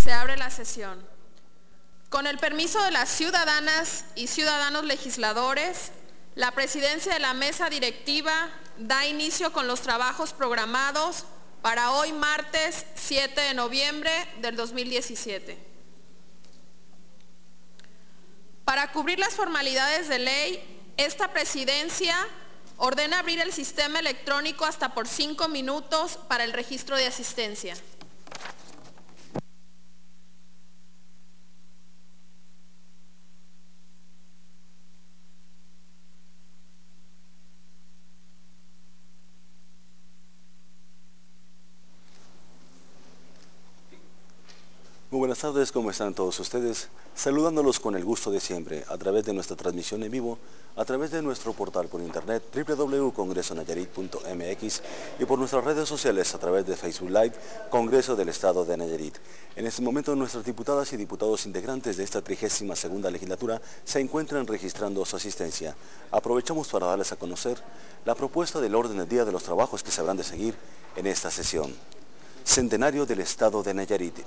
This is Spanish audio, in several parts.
Se abre la sesión. Con el permiso de las ciudadanas y ciudadanos legisladores, la presidencia de la mesa directiva da inicio con los trabajos programados para hoy martes 7 de noviembre del 2017. Para cubrir las formalidades de ley, esta presidencia ordena abrir el sistema electrónico hasta por 5 minutos para el registro de asistencia. Muy buenas tardes, ¿cómo están todos ustedes? Saludándolos con el gusto de siempre, a través de nuestra transmisión en vivo, a través de nuestro portal por internet www.congresonayarit.mx y por nuestras redes sociales a través de Facebook Live, Congreso del Estado de Nayarit. En este momento nuestras diputadas y diputados integrantes de esta 32ª legislatura se encuentran registrando su asistencia. Aprovechamos para darles a conocer la propuesta del orden del día de los trabajos que se habrán de seguir en esta sesión. Centenario del Estado de Nayarit,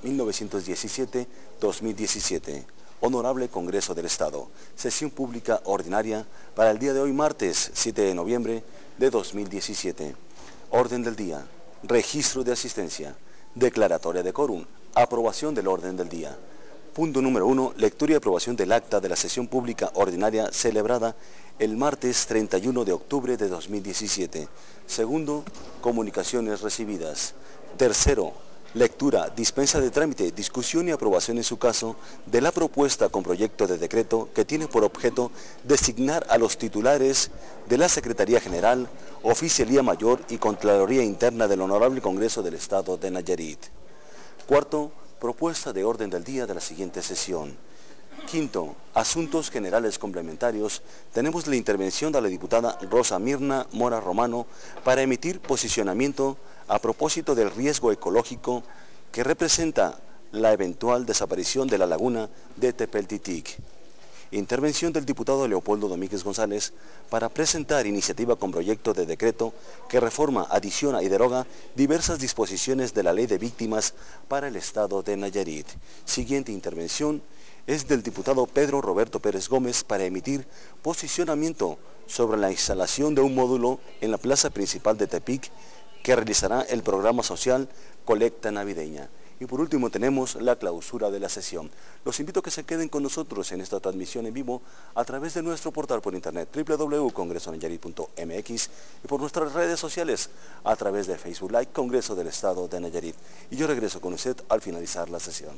1917-2017. Honorable Congreso del Estado. Sesión pública ordinaria para el día de hoy, martes 7 de noviembre de 2017. Orden del día. Registro de asistencia. Declaratoria de quórum. Aprobación del orden del día. Punto número 1. Lectura y aprobación del acta de la sesión pública ordinaria celebrada el martes 31 de octubre de 2017. Segundo, comunicaciones recibidas. Tercero, lectura, dispensa de trámite, discusión y aprobación en su caso de la propuesta con proyecto de decreto que tiene por objeto designar a los titulares de la Secretaría General, Oficialía Mayor y Contraloría Interna del Honorable Congreso del Estado de Nayarit. Cuarto, propuesta de orden del día de la siguiente sesión. Quinto, asuntos generales complementarios. Tenemos la intervención de la diputada Rosa Mirna Mora Romano para emitir posicionamiento a propósito del riesgo ecológico que representa la eventual desaparición de la laguna de Tepeltitic. Intervención del diputado Leopoldo Domínguez González para presentar iniciativa con proyecto de decreto que reforma, adiciona y deroga diversas disposiciones de la Ley de Víctimas para el Estado de Nayarit. Siguiente intervención es del diputado Pedro Roberto Pérez Gómez para emitir posicionamiento sobre la instalación de un módulo en la plaza principal de Tepic que realizará el programa social Colecta Navideña. Y por último tenemos la clausura de la sesión. Los invito a que se queden con nosotros en esta transmisión en vivo a través de nuestro portal por internet www.congresonayarit.mx y por nuestras redes sociales a través de Facebook Live Congreso del Estado de Nayarit. Y yo regreso con usted al finalizar la sesión.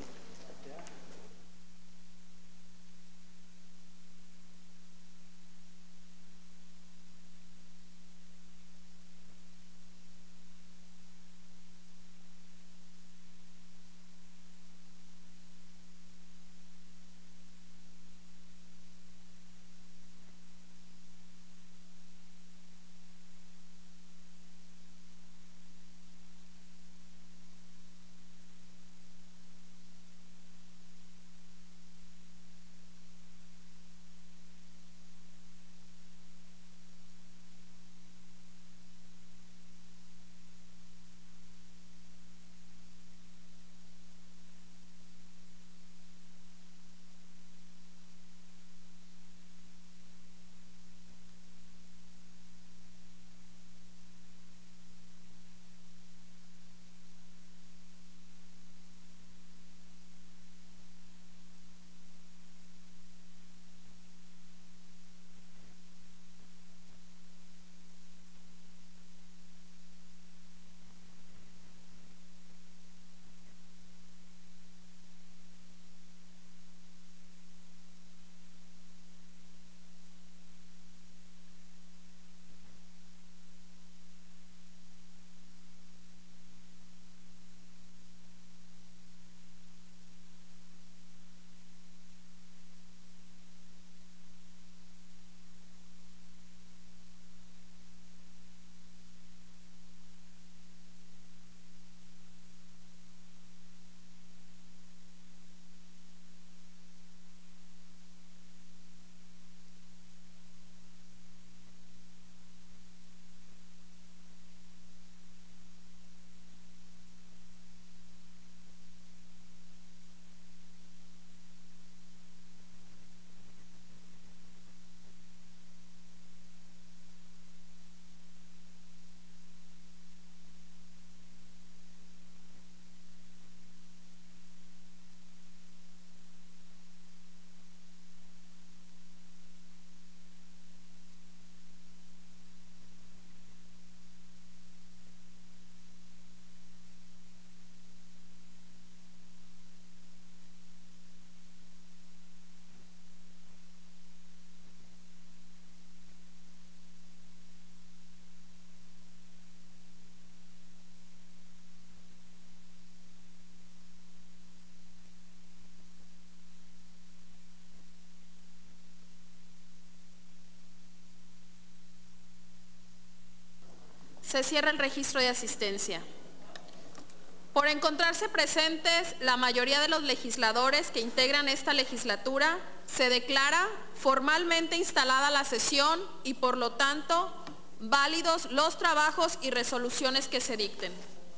Se cierra el registro de asistencia. Por encontrarse presentes la mayoría de los legisladores que integran esta legislatura, se declara formalmente instalada la sesión y por lo tanto válidos los trabajos y resoluciones que se dicten.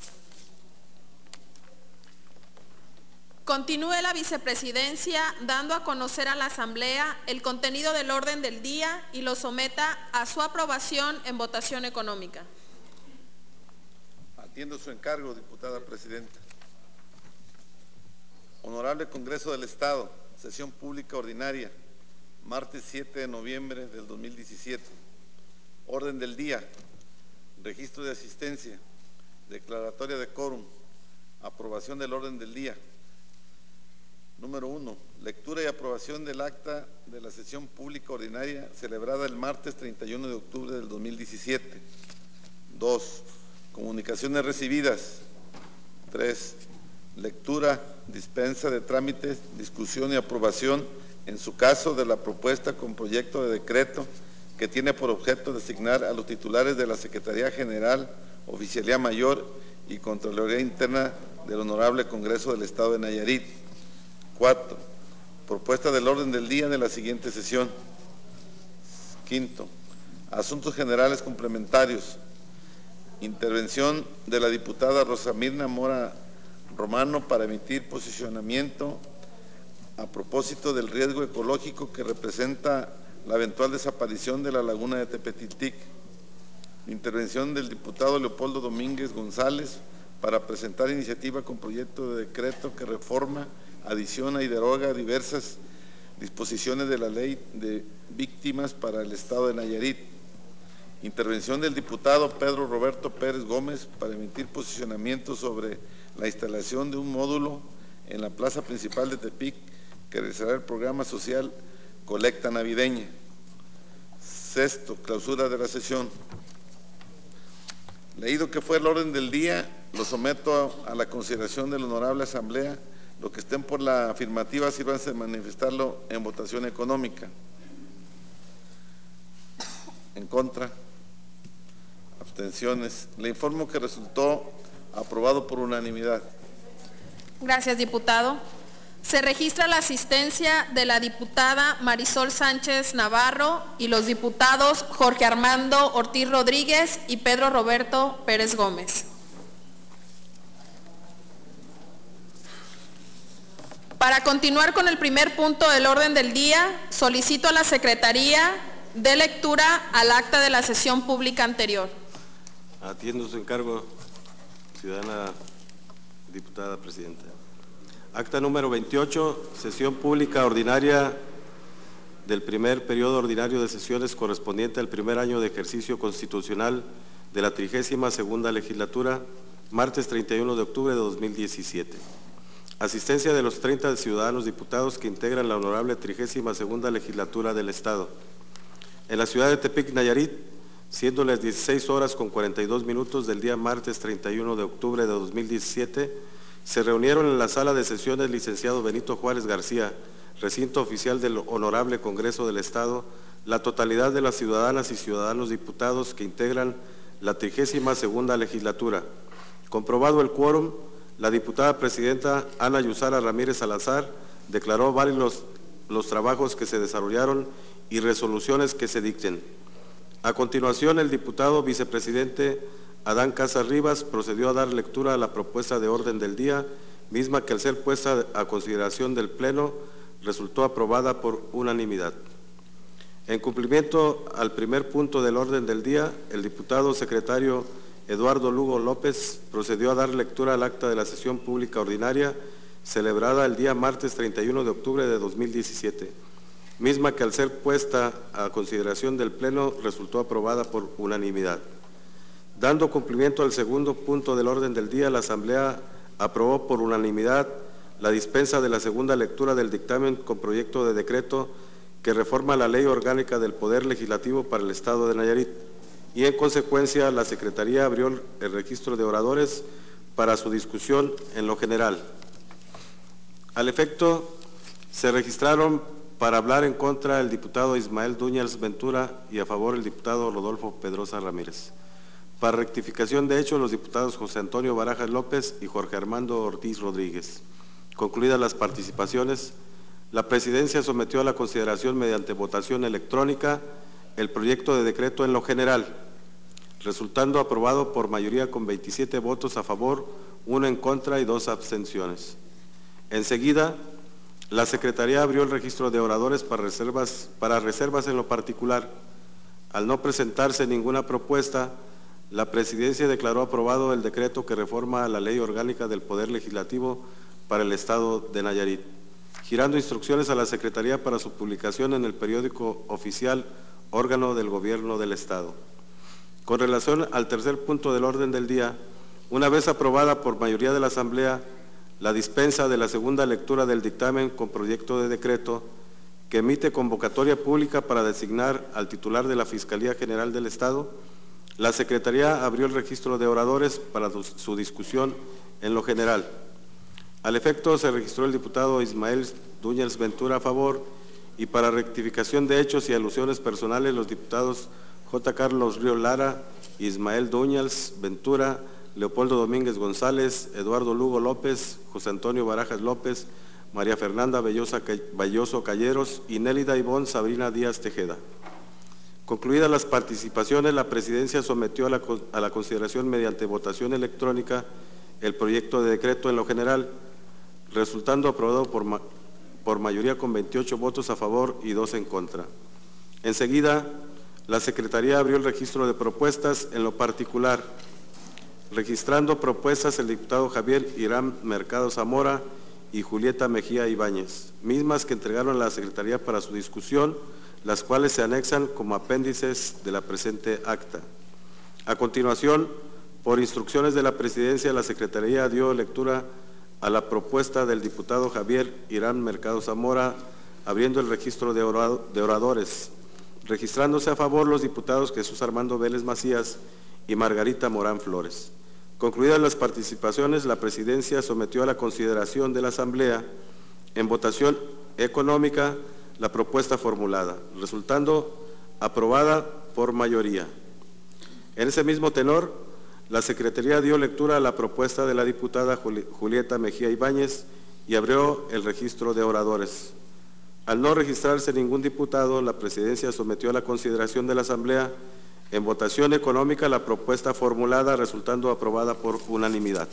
Continúe la vicepresidencia dando a conocer a la Asamblea el contenido del orden del día y lo someta a su aprobación en votación económica. Atiendo su encargo, diputada presidenta. Honorable Congreso del Estado, sesión pública ordinaria, martes 7 de noviembre del 2017. Orden del día, registro de asistencia, declaratoria de quórum, aprobación del orden del día. Número 1, lectura y aprobación del acta de la sesión pública ordinaria celebrada el martes 31 de octubre del 2017. 2, comunicaciones recibidas. 3, lectura, dispensa de trámites, discusión y aprobación, en su caso, de la propuesta con proyecto de decreto que tiene por objeto designar a los titulares de la Secretaría General, Oficialía Mayor y Contraloría Interna del Honorable Congreso del Estado de Nayarit. 4, propuesta del orden del día de la siguiente sesión. 5, asuntos generales complementarios. Intervención de la diputada Rosa Mirna Mora Romano para emitir posicionamiento a propósito del riesgo ecológico que representa la eventual desaparición de la laguna de Tepetitic. Intervención del diputado Leopoldo Domínguez González para presentar iniciativa con proyecto de decreto que reforma, adiciona y deroga diversas disposiciones de la Ley de Víctimas para el Estado de Nayarit. Intervención del diputado Pedro Roberto Pérez Gómez para emitir posicionamiento sobre la instalación de un módulo en la plaza principal de Tepic que realizará el programa social Colecta Navideña. 6, clausura de la sesión. Leído que fue el orden del día, lo someto a la consideración de la Honorable Asamblea. Los que estén por la afirmativa, sírvanse de manifestarlo en votación económica. En contra. Abstenciones. Le informo que resultó aprobado por unanimidad. Gracias, diputado. Se registra la asistencia de la diputada Marisol Sánchez Navarro y los diputados Jorge Armando Ortiz Rodríguez y Pedro Roberto Pérez Gómez. Para continuar con el primer punto del orden del día, solicito a la Secretaría de lectura al acta de la sesión pública anterior. Atiendo su encargo, ciudadana diputada presidenta. Acta número 28, sesión pública ordinaria del primer periodo ordinario de sesiones correspondiente al primer año de ejercicio constitucional de la 32ª legislatura, martes 31 de octubre de 2017. Asistencia de los 30 ciudadanos diputados que integran la honorable 32ª legislatura del Estado. En la ciudad de Tepic, Nayarit, siendo las 16 horas con 42 minutos del día martes 31 de octubre de 2017, se reunieron en la sala de sesiones licenciado Benito Juárez García, recinto oficial del Honorable Congreso del Estado, la totalidad de las ciudadanas y ciudadanos diputados que integran la 32ª legislatura. Comprobado el quórum, la diputada presidenta Ana Yusara Ramírez Salazar declaró válidos los trabajos que se desarrollaron y resoluciones que se dicten. A continuación, el diputado vicepresidente Adán Casas Rivas procedió a dar lectura a la propuesta de orden del día, misma que al ser puesta a consideración del Pleno resultó aprobada por unanimidad. En cumplimiento al primer punto del orden del día, el diputado secretario Eduardo Lugo López procedió a dar lectura al acta de la sesión pública ordinaria celebrada el día martes 31 de octubre de 2017, misma que al ser puesta a consideración del Pleno resultó aprobada por unanimidad. Dando cumplimiento al segundo punto del orden del día, la Asamblea aprobó por unanimidad la dispensa de la segunda lectura del dictamen con proyecto de decreto que reforma la Ley Orgánica del Poder Legislativo para el Estado de Nayarit, y en consecuencia la Secretaría abrió el registro de oradores para su discusión en lo general. Al efecto, se registraron para hablar en contra el diputado Ismael Duñas Ventura y a favor el diputado Rodolfo Pedrosa Ramírez. Para rectificación de hecho, los diputados José Antonio Barajas López y Jorge Armando Ortiz Rodríguez. Concluidas las participaciones, la Presidencia sometió a la consideración mediante votación electrónica el proyecto de decreto en lo general, resultando aprobado por mayoría con 27 votos a favor, 1 en contra y 2 abstenciones. Enseguida, la Secretaría abrió el registro de oradores para reservas en lo particular. Al no presentarse ninguna propuesta, la Presidencia declaró aprobado el decreto que reforma la Ley Orgánica del Poder Legislativo para el Estado de Nayarit, girando instrucciones a la Secretaría para su publicación en el periódico oficial, órgano del Gobierno del Estado. Con relación al tercer punto del orden del día, una vez aprobada por mayoría de la Asamblea, la dispensa de la segunda lectura del dictamen con proyecto de decreto que emite convocatoria pública para designar al titular de la Fiscalía General del Estado, la Secretaría abrió el registro de oradores para su discusión en lo general. Al efecto, se registró el diputado Ismael Dúñez Ventura a favor y para rectificación de hechos y alusiones personales, los diputados J. Carlos Río Lara, Ismael Dúñez Ventura, Leopoldo Domínguez González, Eduardo Lugo López, José Antonio Barajas López, María Fernanda Belloso Calleros y Nélida Ivonne Sabrina Díaz Tejeda. Concluidas las participaciones, la Presidencia sometió a la consideración mediante votación electrónica el proyecto de decreto en lo general, resultando aprobado por mayoría con 28 votos a favor y 2 en contra. Enseguida, la Secretaría abrió el registro de propuestas en lo particular, registrando propuestas el diputado Javier Irán Mercado Zamora y Julieta Mejía Ibáñez, mismas que entregaron a la Secretaría para su discusión, las cuales se anexan como apéndices de la presente acta. A continuación, por instrucciones de la Presidencia, la Secretaría dio lectura a la propuesta del diputado Javier Irán Mercado Zamora, abriendo el registro de oradores, registrándose a favor los diputados Jesús Armando Vélez Macías y Margarita Morán Flores. Concluidas las participaciones, la Presidencia sometió a la consideración de la Asamblea en votación económica la propuesta formulada, resultando aprobada por mayoría. En ese mismo tenor, la Secretaría dio lectura a la propuesta de la diputada Julieta Mejía Ibáñez y abrió el registro de oradores. Al no registrarse ningún diputado, la Presidencia sometió a la consideración de la Asamblea en votación económica la propuesta formulada, resultando aprobada por unanimidad.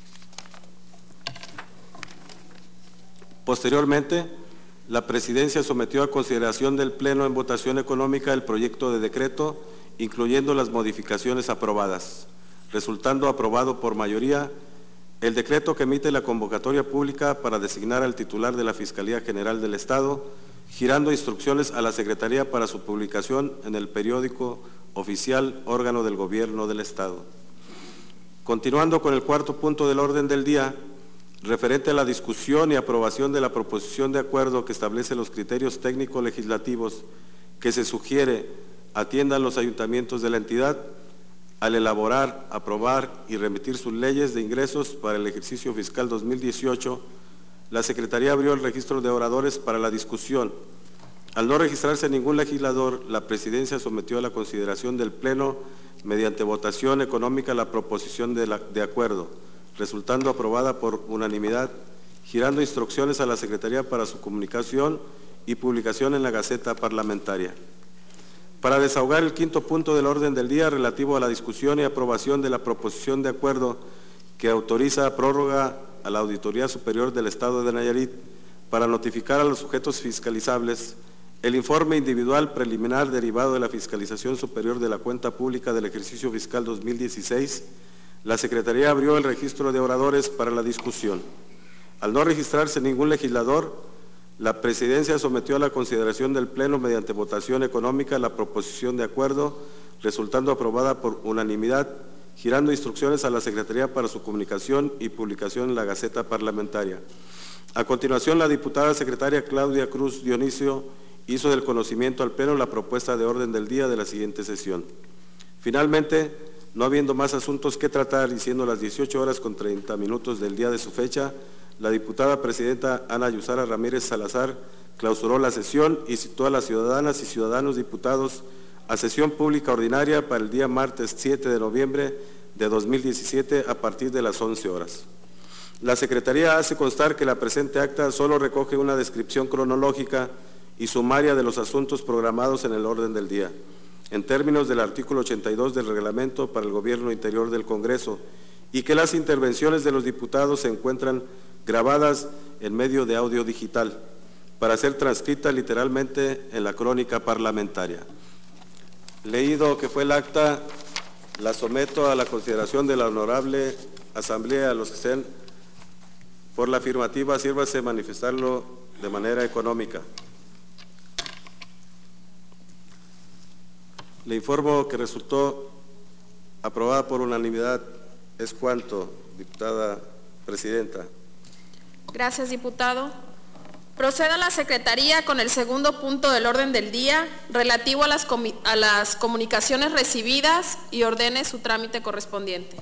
Posteriormente, la Presidencia sometió a consideración del Pleno en votación económica el proyecto de decreto, incluyendo las modificaciones aprobadas, resultando aprobado por mayoría el decreto que emite la convocatoria pública para designar al titular de la Fiscalía General del Estado, girando instrucciones a la Secretaría para su publicación en el periódico oficial, órgano del Gobierno del Estado. Continuando con el cuarto punto del orden del día, referente a la discusión y aprobación de la proposición de acuerdo que establece los criterios técnicos legislativos que se sugiere atiendan los ayuntamientos de la entidad al elaborar, aprobar y remitir sus leyes de ingresos para el ejercicio fiscal 2018, la Secretaría abrió el registro de oradores para la discusión. Al no registrarse ningún legislador, la Presidencia sometió a la consideración del Pleno mediante votación económica la proposición de acuerdo, resultando aprobada por unanimidad, girando instrucciones a la Secretaría para su comunicación y publicación en la Gaceta Parlamentaria. Para desahogar el quinto punto del orden del día relativo a la discusión y aprobación de la proposición de acuerdo que autoriza prórroga a la Auditoría Superior del Estado de Nayarit para notificar a los sujetos fiscalizables el informe individual preliminar derivado de la fiscalización superior de la cuenta pública del ejercicio fiscal 2016, la Secretaría abrió el registro de oradores para la discusión. Al no registrarse ningún legislador, la Presidencia sometió a la consideración del Pleno mediante votación económica la proposición de acuerdo, resultando aprobada por unanimidad, girando instrucciones a la Secretaría para su comunicación y publicación en la Gaceta Parlamentaria. A continuación, la diputada secretaria Claudia Cruz Dionisio hizo del conocimiento al Pleno la propuesta de orden del día de la siguiente sesión. Finalmente, no habiendo más asuntos que tratar y siendo las 18:30 del día de su fecha, la diputada presidenta Ana Yusara Ramírez Salazar clausuró la sesión y citó a las ciudadanas y ciudadanos diputados a sesión pública ordinaria para el día martes 7 de noviembre de 2017 a partir de las 11 horas. La Secretaría hace constar que la presente acta solo recoge una descripción cronológica y sumaria de los asuntos programados en el orden del día, en términos del artículo 82 del Reglamento para el Gobierno Interior del Congreso, y que las intervenciones de los diputados se encuentran grabadas en medio de audio digital, para ser transcritas literalmente en la crónica parlamentaria. Leído que fue el acta, la someto a la consideración de la Honorable Asamblea. A los que estén por la afirmativa, sírvase manifestarlo de manera económica. Le informo que resultó aprobada por unanimidad. Es cuanto, diputada presidenta. Gracias, diputado. Proceda la Secretaría con el segundo punto del orden del día, relativo a las comunicaciones recibidas, y ordene su trámite correspondiente.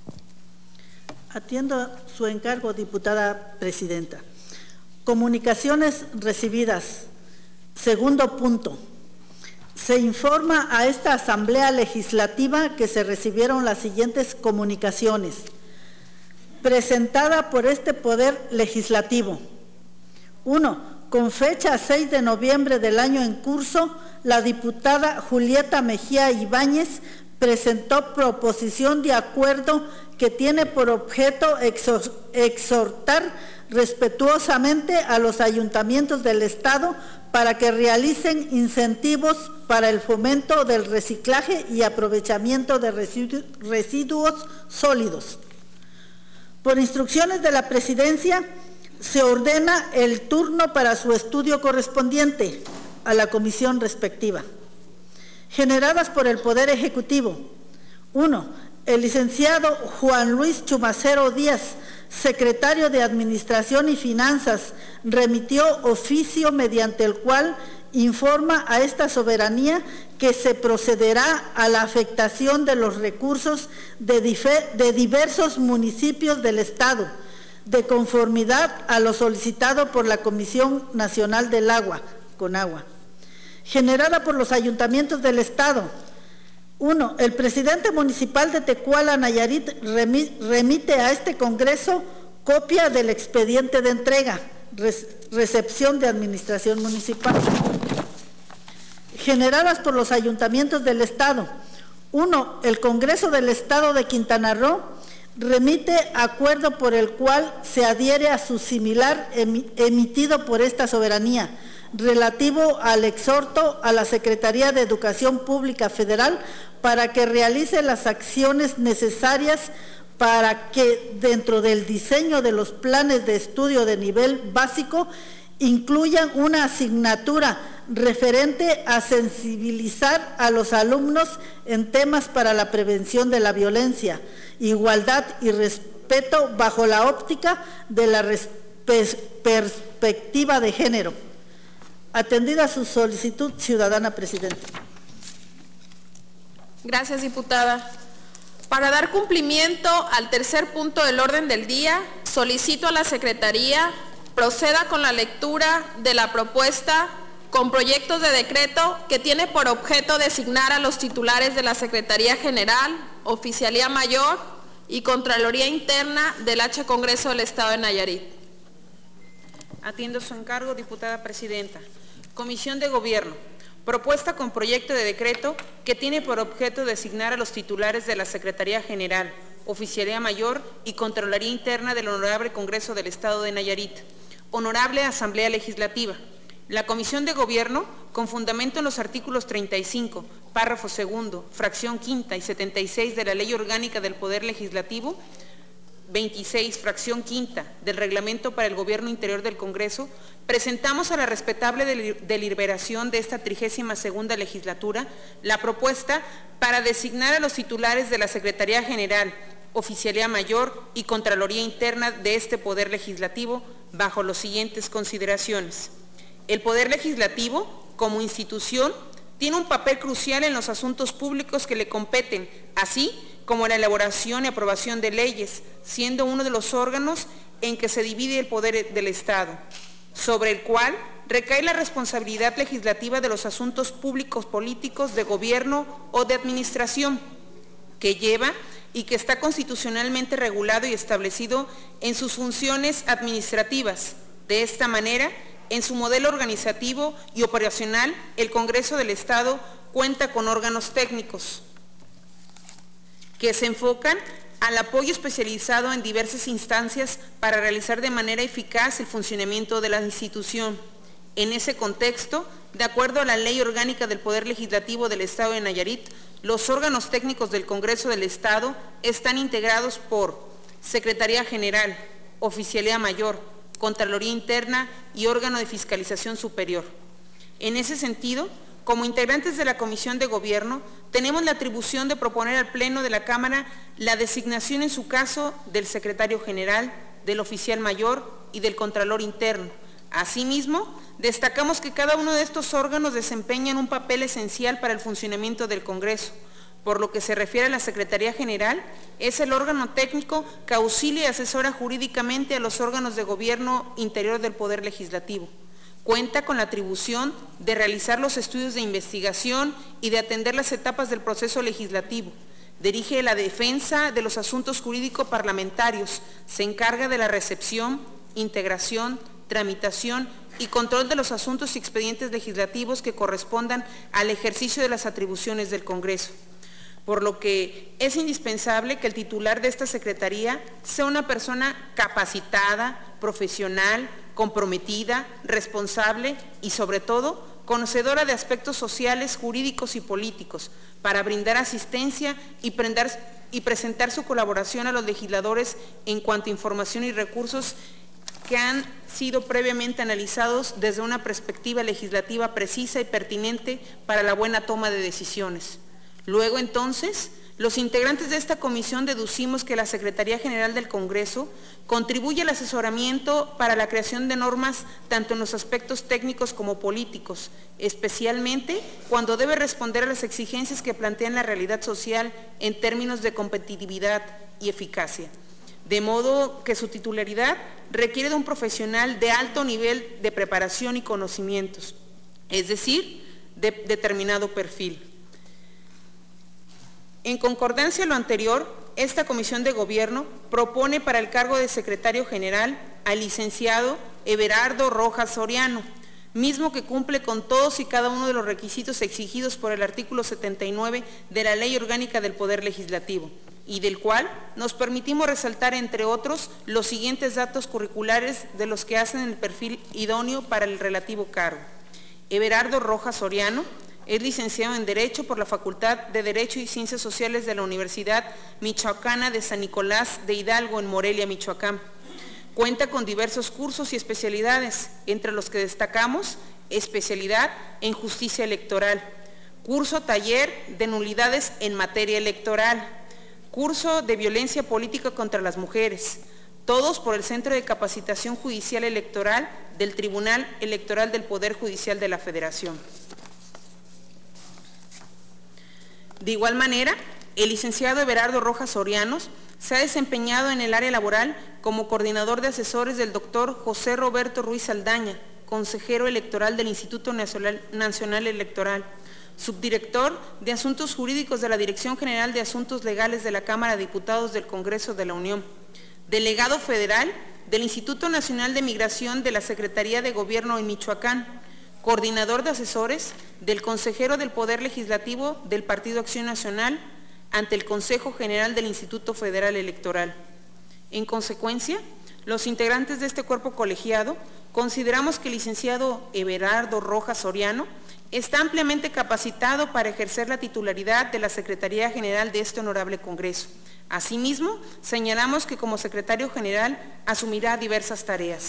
Atiendo su encargo, diputada presidenta. Comunicaciones recibidas. Segundo punto. Se informa a esta Asamblea Legislativa que se recibieron las siguientes comunicaciones. Presentada por este Poder Legislativo. 1. Con fecha 6 de noviembre del año en curso, la diputada Julieta Mejía Ibáñez presentó proposición de acuerdo que tiene por objeto exhortar respetuosamente a los ayuntamientos del Estado para que realicen incentivos para el fomento del reciclaje y aprovechamiento de residuos sólidos. Por instrucciones de la Presidencia, se ordena el turno para su estudio correspondiente a la comisión respectiva. Generadas por el Poder Ejecutivo. 1. El licenciado Juan Luis Chumacero Díaz, secretario de Administración y Finanzas, remitió oficio mediante el cual informa a esta soberanía que se procederá a la afectación de los recursos de diversos municipios del Estado, de conformidad a lo solicitado por la Comisión Nacional del Agua, CONAGUA. Generada por los ayuntamientos del Estado. 1. El presidente municipal de Tecuala, Nayarit, remite a este Congreso copia del expediente de entrega, recepción de administración municipal. Generadas por los ayuntamientos del Estado. 1. El Congreso del Estado de Quintana Roo remite acuerdo por el cual se adhiere a su similar emitido por esta soberanía, relativo al exhorto a la Secretaría de Educación Pública Federal para que realice las acciones necesarias para que dentro del diseño de los planes de estudio de nivel básico incluyan una asignatura referente a sensibilizar a los alumnos en temas para la prevención de la violencia, igualdad y respeto bajo la óptica de la perspectiva de género. Atendida su solicitud, ciudadana presidenta. Gracias, diputada. Para dar cumplimiento al tercer punto del orden del día, solicito a la Secretaría proceda con la lectura de la propuesta con proyectos de decreto que tiene por objeto designar a los titulares de la Secretaría General, Oficialía Mayor y Contraloría Interna del H. Congreso del Estado de Nayarit. Atiendo su encargo, diputada presidenta. Comisión de Gobierno. Propuesta con proyecto de decreto que tiene por objeto designar a los titulares de la Secretaría General, Oficialía Mayor y Contraloría Interna del Honorable Congreso del Estado de Nayarit. Honorable Asamblea Legislativa. La Comisión de Gobierno, con fundamento en los artículos 35, párrafo segundo, fracción quinta y 76 de la Ley Orgánica del Poder Legislativo, 26, fracción quinta del Reglamento para el Gobierno Interior del Congreso, presentamos a la respetable deliberación de esta 32ª legislatura la propuesta para designar a los titulares de la Secretaría General, Oficialía Mayor y Contraloría Interna de este Poder Legislativo bajo las siguientes consideraciones. El Poder Legislativo, como institución, tiene un papel crucial en los asuntos públicos que le competen, así como la elaboración y aprobación de leyes, siendo uno de los órganos en que se divide el poder del Estado, sobre el cual recae la responsabilidad legislativa de los asuntos públicos políticos, de gobierno o de administración, que lleva y que está constitucionalmente regulado y establecido en sus funciones administrativas. De esta manera, en su modelo organizativo y operacional, el Congreso del Estado cuenta con órganos técnicos que se enfocan al apoyo especializado en diversas instancias para realizar de manera eficaz el funcionamiento de la institución. En ese contexto, de acuerdo a la Ley Orgánica del Poder Legislativo del Estado de Nayarit, los órganos técnicos del Congreso del Estado están integrados por Secretaría General, Oficialía Mayor, Contraloría Interna y órgano de fiscalización superior. En ese sentido, como integrantes de la Comisión de Gobierno, tenemos la atribución de proponer al Pleno de la Cámara la designación en su caso del Secretario General, del Oficial Mayor y del Contralor Interno. Asimismo, destacamos que cada uno de estos órganos desempeñan un papel esencial para el funcionamiento del Congreso. Por lo que se refiere a la Secretaría General, es el órgano técnico que auxilia y asesora jurídicamente a los órganos de gobierno interior del Poder Legislativo. Cuenta con la atribución de realizar los estudios de investigación y de atender las etapas del proceso legislativo. Dirige la defensa de los asuntos jurídicos parlamentarios, se encarga de la recepción, integración, tramitación y control de los asuntos y expedientes legislativos que correspondan al ejercicio de las atribuciones del Congreso. Por lo que es indispensable que el titular de esta Secretaría sea una persona capacitada, profesional, comprometida, responsable y, sobre todo, conocedora de aspectos sociales, jurídicos y políticos, para brindar asistencia y presentar su colaboración a los legisladores en cuanto a información y recursos que han sido previamente analizados desde una perspectiva legislativa precisa y pertinente para la buena toma de decisiones. Luego, entonces, los integrantes de esta comisión deducimos que la Secretaría General del Congreso contribuye al asesoramiento para la creación de normas tanto en los aspectos técnicos como políticos, especialmente cuando debe responder a las exigencias que plantean la realidad social en términos de competitividad y eficacia. De modo que su titularidad requiere de un profesional de alto nivel de preparación y conocimientos, es decir, de determinado perfil. En concordancia a lo anterior, esta Comisión de Gobierno propone para el cargo de Secretario General al licenciado Everardo Rojas Soriano, mismo que cumple con todos y cada uno de los requisitos exigidos por el artículo 79 de la Ley Orgánica del Poder Legislativo, y del cual nos permitimos resaltar, entre otros, los siguientes datos curriculares de los que hacen el perfil idóneo para el relativo cargo. Everardo Rojas Soriano es licenciado en Derecho por la Facultad de Derecho y Ciencias Sociales de la Universidad Michoacana de San Nicolás de Hidalgo, en Morelia, Michoacán. Cuenta con diversos cursos y especialidades, entre los que destacamos especialidad en Justicia Electoral, curso taller de nulidades en materia electoral, curso de Violencia Política contra las Mujeres, todos por el Centro de Capacitación Judicial Electoral del Tribunal Electoral del Poder Judicial de la Federación. De igual manera, el licenciado Everardo Rojas Soriano se ha desempeñado en el área laboral como coordinador de asesores del doctor José Roberto Ruiz Saldaña, consejero electoral del Instituto Nacional Electoral, subdirector de Asuntos Jurídicos de la Dirección General de Asuntos Legales de la Cámara de Diputados del Congreso de la Unión, delegado federal del Instituto Nacional de Migración de la Secretaría de Gobierno en Michoacán, coordinador de asesores del consejero del Poder Legislativo del Partido Acción Nacional ante el Consejo General del Instituto Federal Electoral. En consecuencia, los integrantes de este cuerpo colegiado consideramos que el licenciado Everardo Rojas Soriano está ampliamente capacitado para ejercer la titularidad de la Secretaría General de este honorable Congreso. Asimismo, señalamos que como secretario general asumirá diversas tareas.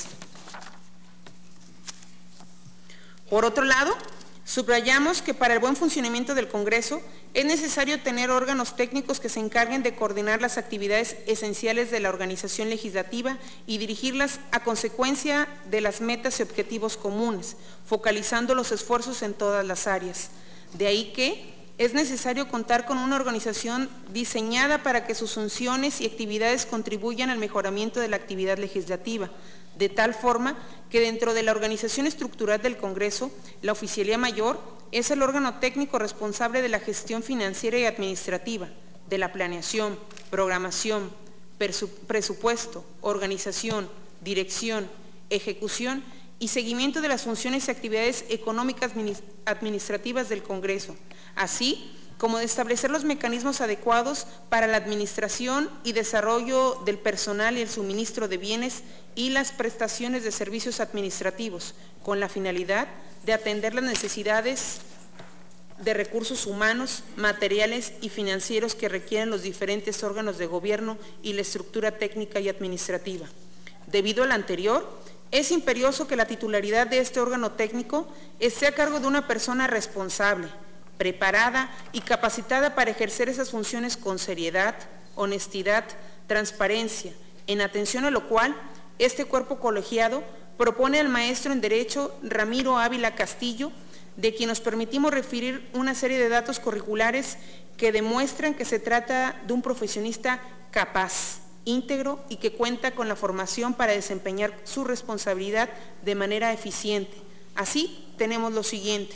Por otro lado, subrayamos que para el buen funcionamiento del Congreso es necesario tener órganos técnicos que se encarguen de coordinar las actividades esenciales de la organización legislativa y dirigirlas a consecuencia de las metas y objetivos comunes, focalizando los esfuerzos en todas las áreas. De ahí que, es necesario contar con una organización diseñada para que sus funciones y actividades contribuyan al mejoramiento de la actividad legislativa, de tal forma que dentro de la organización estructural del Congreso, la Oficialía Mayor es el órgano técnico responsable de la gestión financiera y administrativa, de la planeación, programación, presupuesto, organización, dirección, ejecución y seguimiento de las funciones y actividades económicas administrativas del Congreso, así como de establecer los mecanismos adecuados para la administración y desarrollo del personal y el suministro de bienes y las prestaciones de servicios administrativos, con la finalidad de atender las necesidades de recursos humanos, materiales y financieros que requieren los diferentes órganos de gobierno y la estructura técnica y administrativa. Debido al anterior, es imperioso que la titularidad de este órgano técnico esté a cargo de una persona responsable, preparada y capacitada para ejercer esas funciones con seriedad, honestidad, transparencia, en atención a lo cual este cuerpo colegiado propone al maestro en Derecho Ramiro Ávila Castillo, de quien nos permitimos referir una serie de datos curriculares que demuestran que se trata de un profesionista capaz, íntegro y que cuenta con la formación para desempeñar su responsabilidad de manera eficiente. Así, tenemos lo siguiente.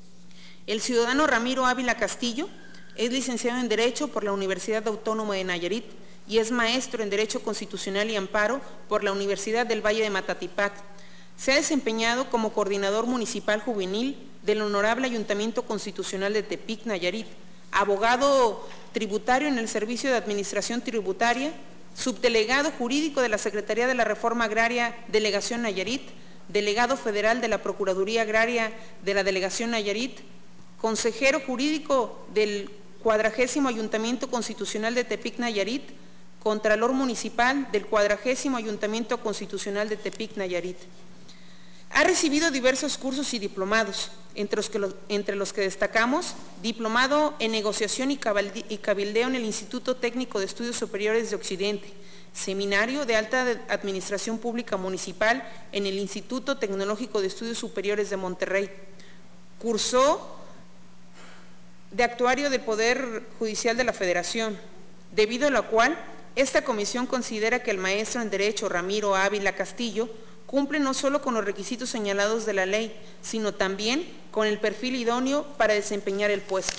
El ciudadano Ramiro Ávila Castillo es licenciado en Derecho por la Universidad Autónoma de Nayarit y es maestro en Derecho Constitucional y Amparo por la Universidad del Valle de Matatipac. Se ha desempeñado como coordinador municipal juvenil del Honorable Ayuntamiento Constitucional de Tepic, Nayarit, abogado tributario en el Servicio de Administración Tributaria, subdelegado jurídico de la Secretaría de la Reforma Agraria, Delegación Nayarit, delegado federal de la Procuraduría Agraria de la Delegación Nayarit, consejero jurídico del 40º Ayuntamiento Constitucional de Tepic, Nayarit, contralor municipal del 40º Ayuntamiento Constitucional de Tepic, Nayarit. Ha recibido diversos cursos y diplomados, entre los que destacamos diplomado en negociación y cabildeo en el Instituto Técnico de Estudios Superiores de Occidente, seminario de alta administración pública municipal en el Instituto Tecnológico de Estudios Superiores de Monterrey. Cursó de actuario del Poder Judicial de la Federación, debido a lo cual esta comisión considera que el maestro en Derecho Ramiro Ávila Castillo cumple no solo con los requisitos señalados de la ley, sino también con el perfil idóneo para desempeñar el puesto.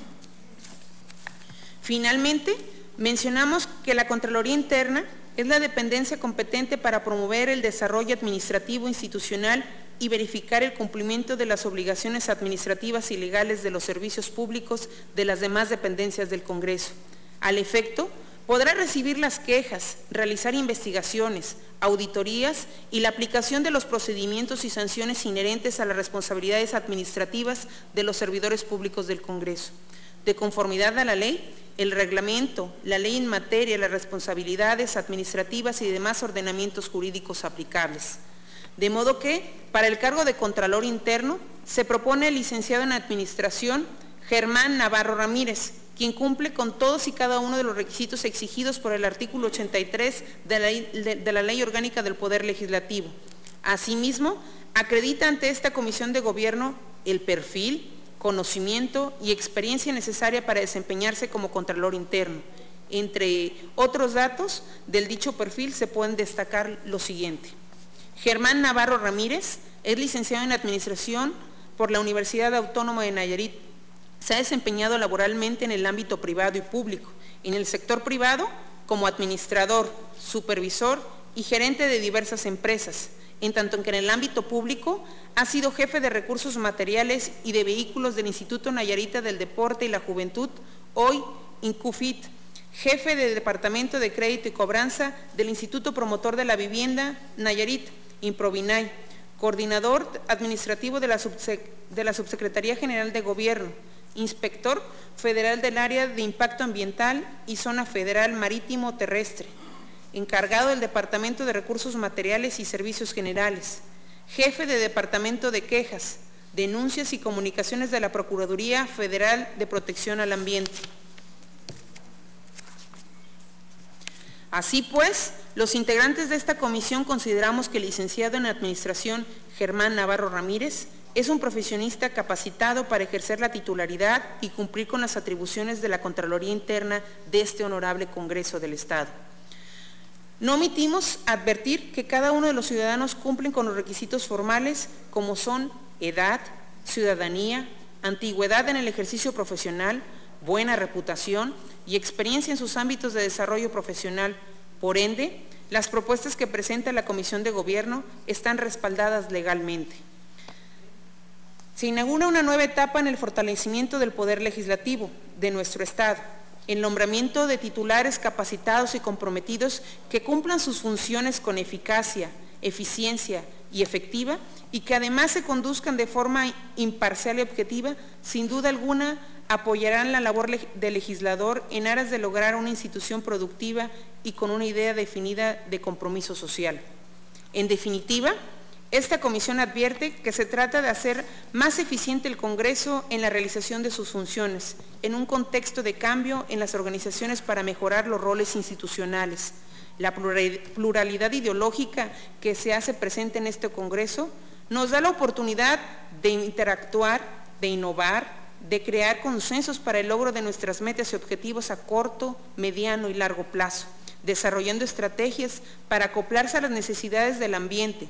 Finalmente, mencionamos que la Contraloría Interna es la dependencia competente para promover el desarrollo administrativo institucional y verificar el cumplimiento de las obligaciones administrativas y legales de los servicios públicos de las demás dependencias del Congreso. Al efecto, podrá recibir las quejas, realizar investigaciones, auditorías y la aplicación de los procedimientos y sanciones inherentes a las responsabilidades administrativas de los servidores públicos del Congreso. De conformidad a la ley, el reglamento, la ley en materia, las responsabilidades administrativas y demás ordenamientos jurídicos aplicables. De modo que, para el cargo de Contralor Interno, se propone el licenciado en Administración Germán Navarro Ramírez, quien cumple con todos y cada uno de los requisitos exigidos por el artículo 83 de la Ley Orgánica del Poder Legislativo. Asimismo, acredita ante esta Comisión de Gobierno el perfil, conocimiento y experiencia necesaria para desempeñarse como Contralor Interno. Entre otros datos del dicho perfil se pueden destacar lo siguiente. Germán Navarro Ramírez es licenciado en Administración por la Universidad Autónoma de Nayarit. Se ha desempeñado laboralmente en el ámbito privado y público. En el sector privado, como administrador, supervisor y gerente de diversas empresas, en tanto que en el ámbito público ha sido jefe de recursos materiales y de vehículos del Instituto Nayarita del Deporte y la Juventud, hoy INCUFIT, jefe de Departamento de Crédito y Cobranza del Instituto Promotor de la Vivienda Nayarit, INPROVINAY, coordinador administrativo de la Subsecretaría General de Gobierno, Inspector Federal del Área de Impacto Ambiental y Zona Federal Marítimo Terrestre, encargado del Departamento de Recursos Materiales y Servicios Generales, jefe de Departamento de Quejas, Denuncias y Comunicaciones de la Procuraduría Federal de Protección al Ambiente. Así pues, los integrantes de esta comisión consideramos que el licenciado en Administración Germán Navarro Ramírez Es un profesionista capacitado para ejercer la titularidad y cumplir con las atribuciones de la Contraloría Interna de este honorable Congreso del Estado. No omitimos advertir que cada uno de los ciudadanos cumplen con los requisitos formales como son edad, ciudadanía, antigüedad en el ejercicio profesional, buena reputación y experiencia en sus ámbitos de desarrollo profesional. Por ende, las propuestas que presenta la Comisión de Gobierno están respaldadas legalmente. Se inaugura una nueva etapa en el fortalecimiento del Poder Legislativo de nuestro Estado, el nombramiento de titulares capacitados y comprometidos que cumplan sus funciones con eficacia, eficiencia y efectiva y que además se conduzcan de forma imparcial y objetiva, sin duda alguna apoyarán la labor del legislador en aras de lograr una institución productiva y con una idea definida de compromiso social. En definitiva, esta comisión advierte que se trata de hacer más eficiente el Congreso en la realización de sus funciones, en un contexto de cambio en las organizaciones para mejorar los roles institucionales. La pluralidad ideológica que se hace presente en este Congreso nos da la oportunidad de interactuar, de innovar, de crear consensos para el logro de nuestras metas y objetivos a corto, mediano y largo plazo, desarrollando estrategias para acoplarse a las necesidades del ambiente,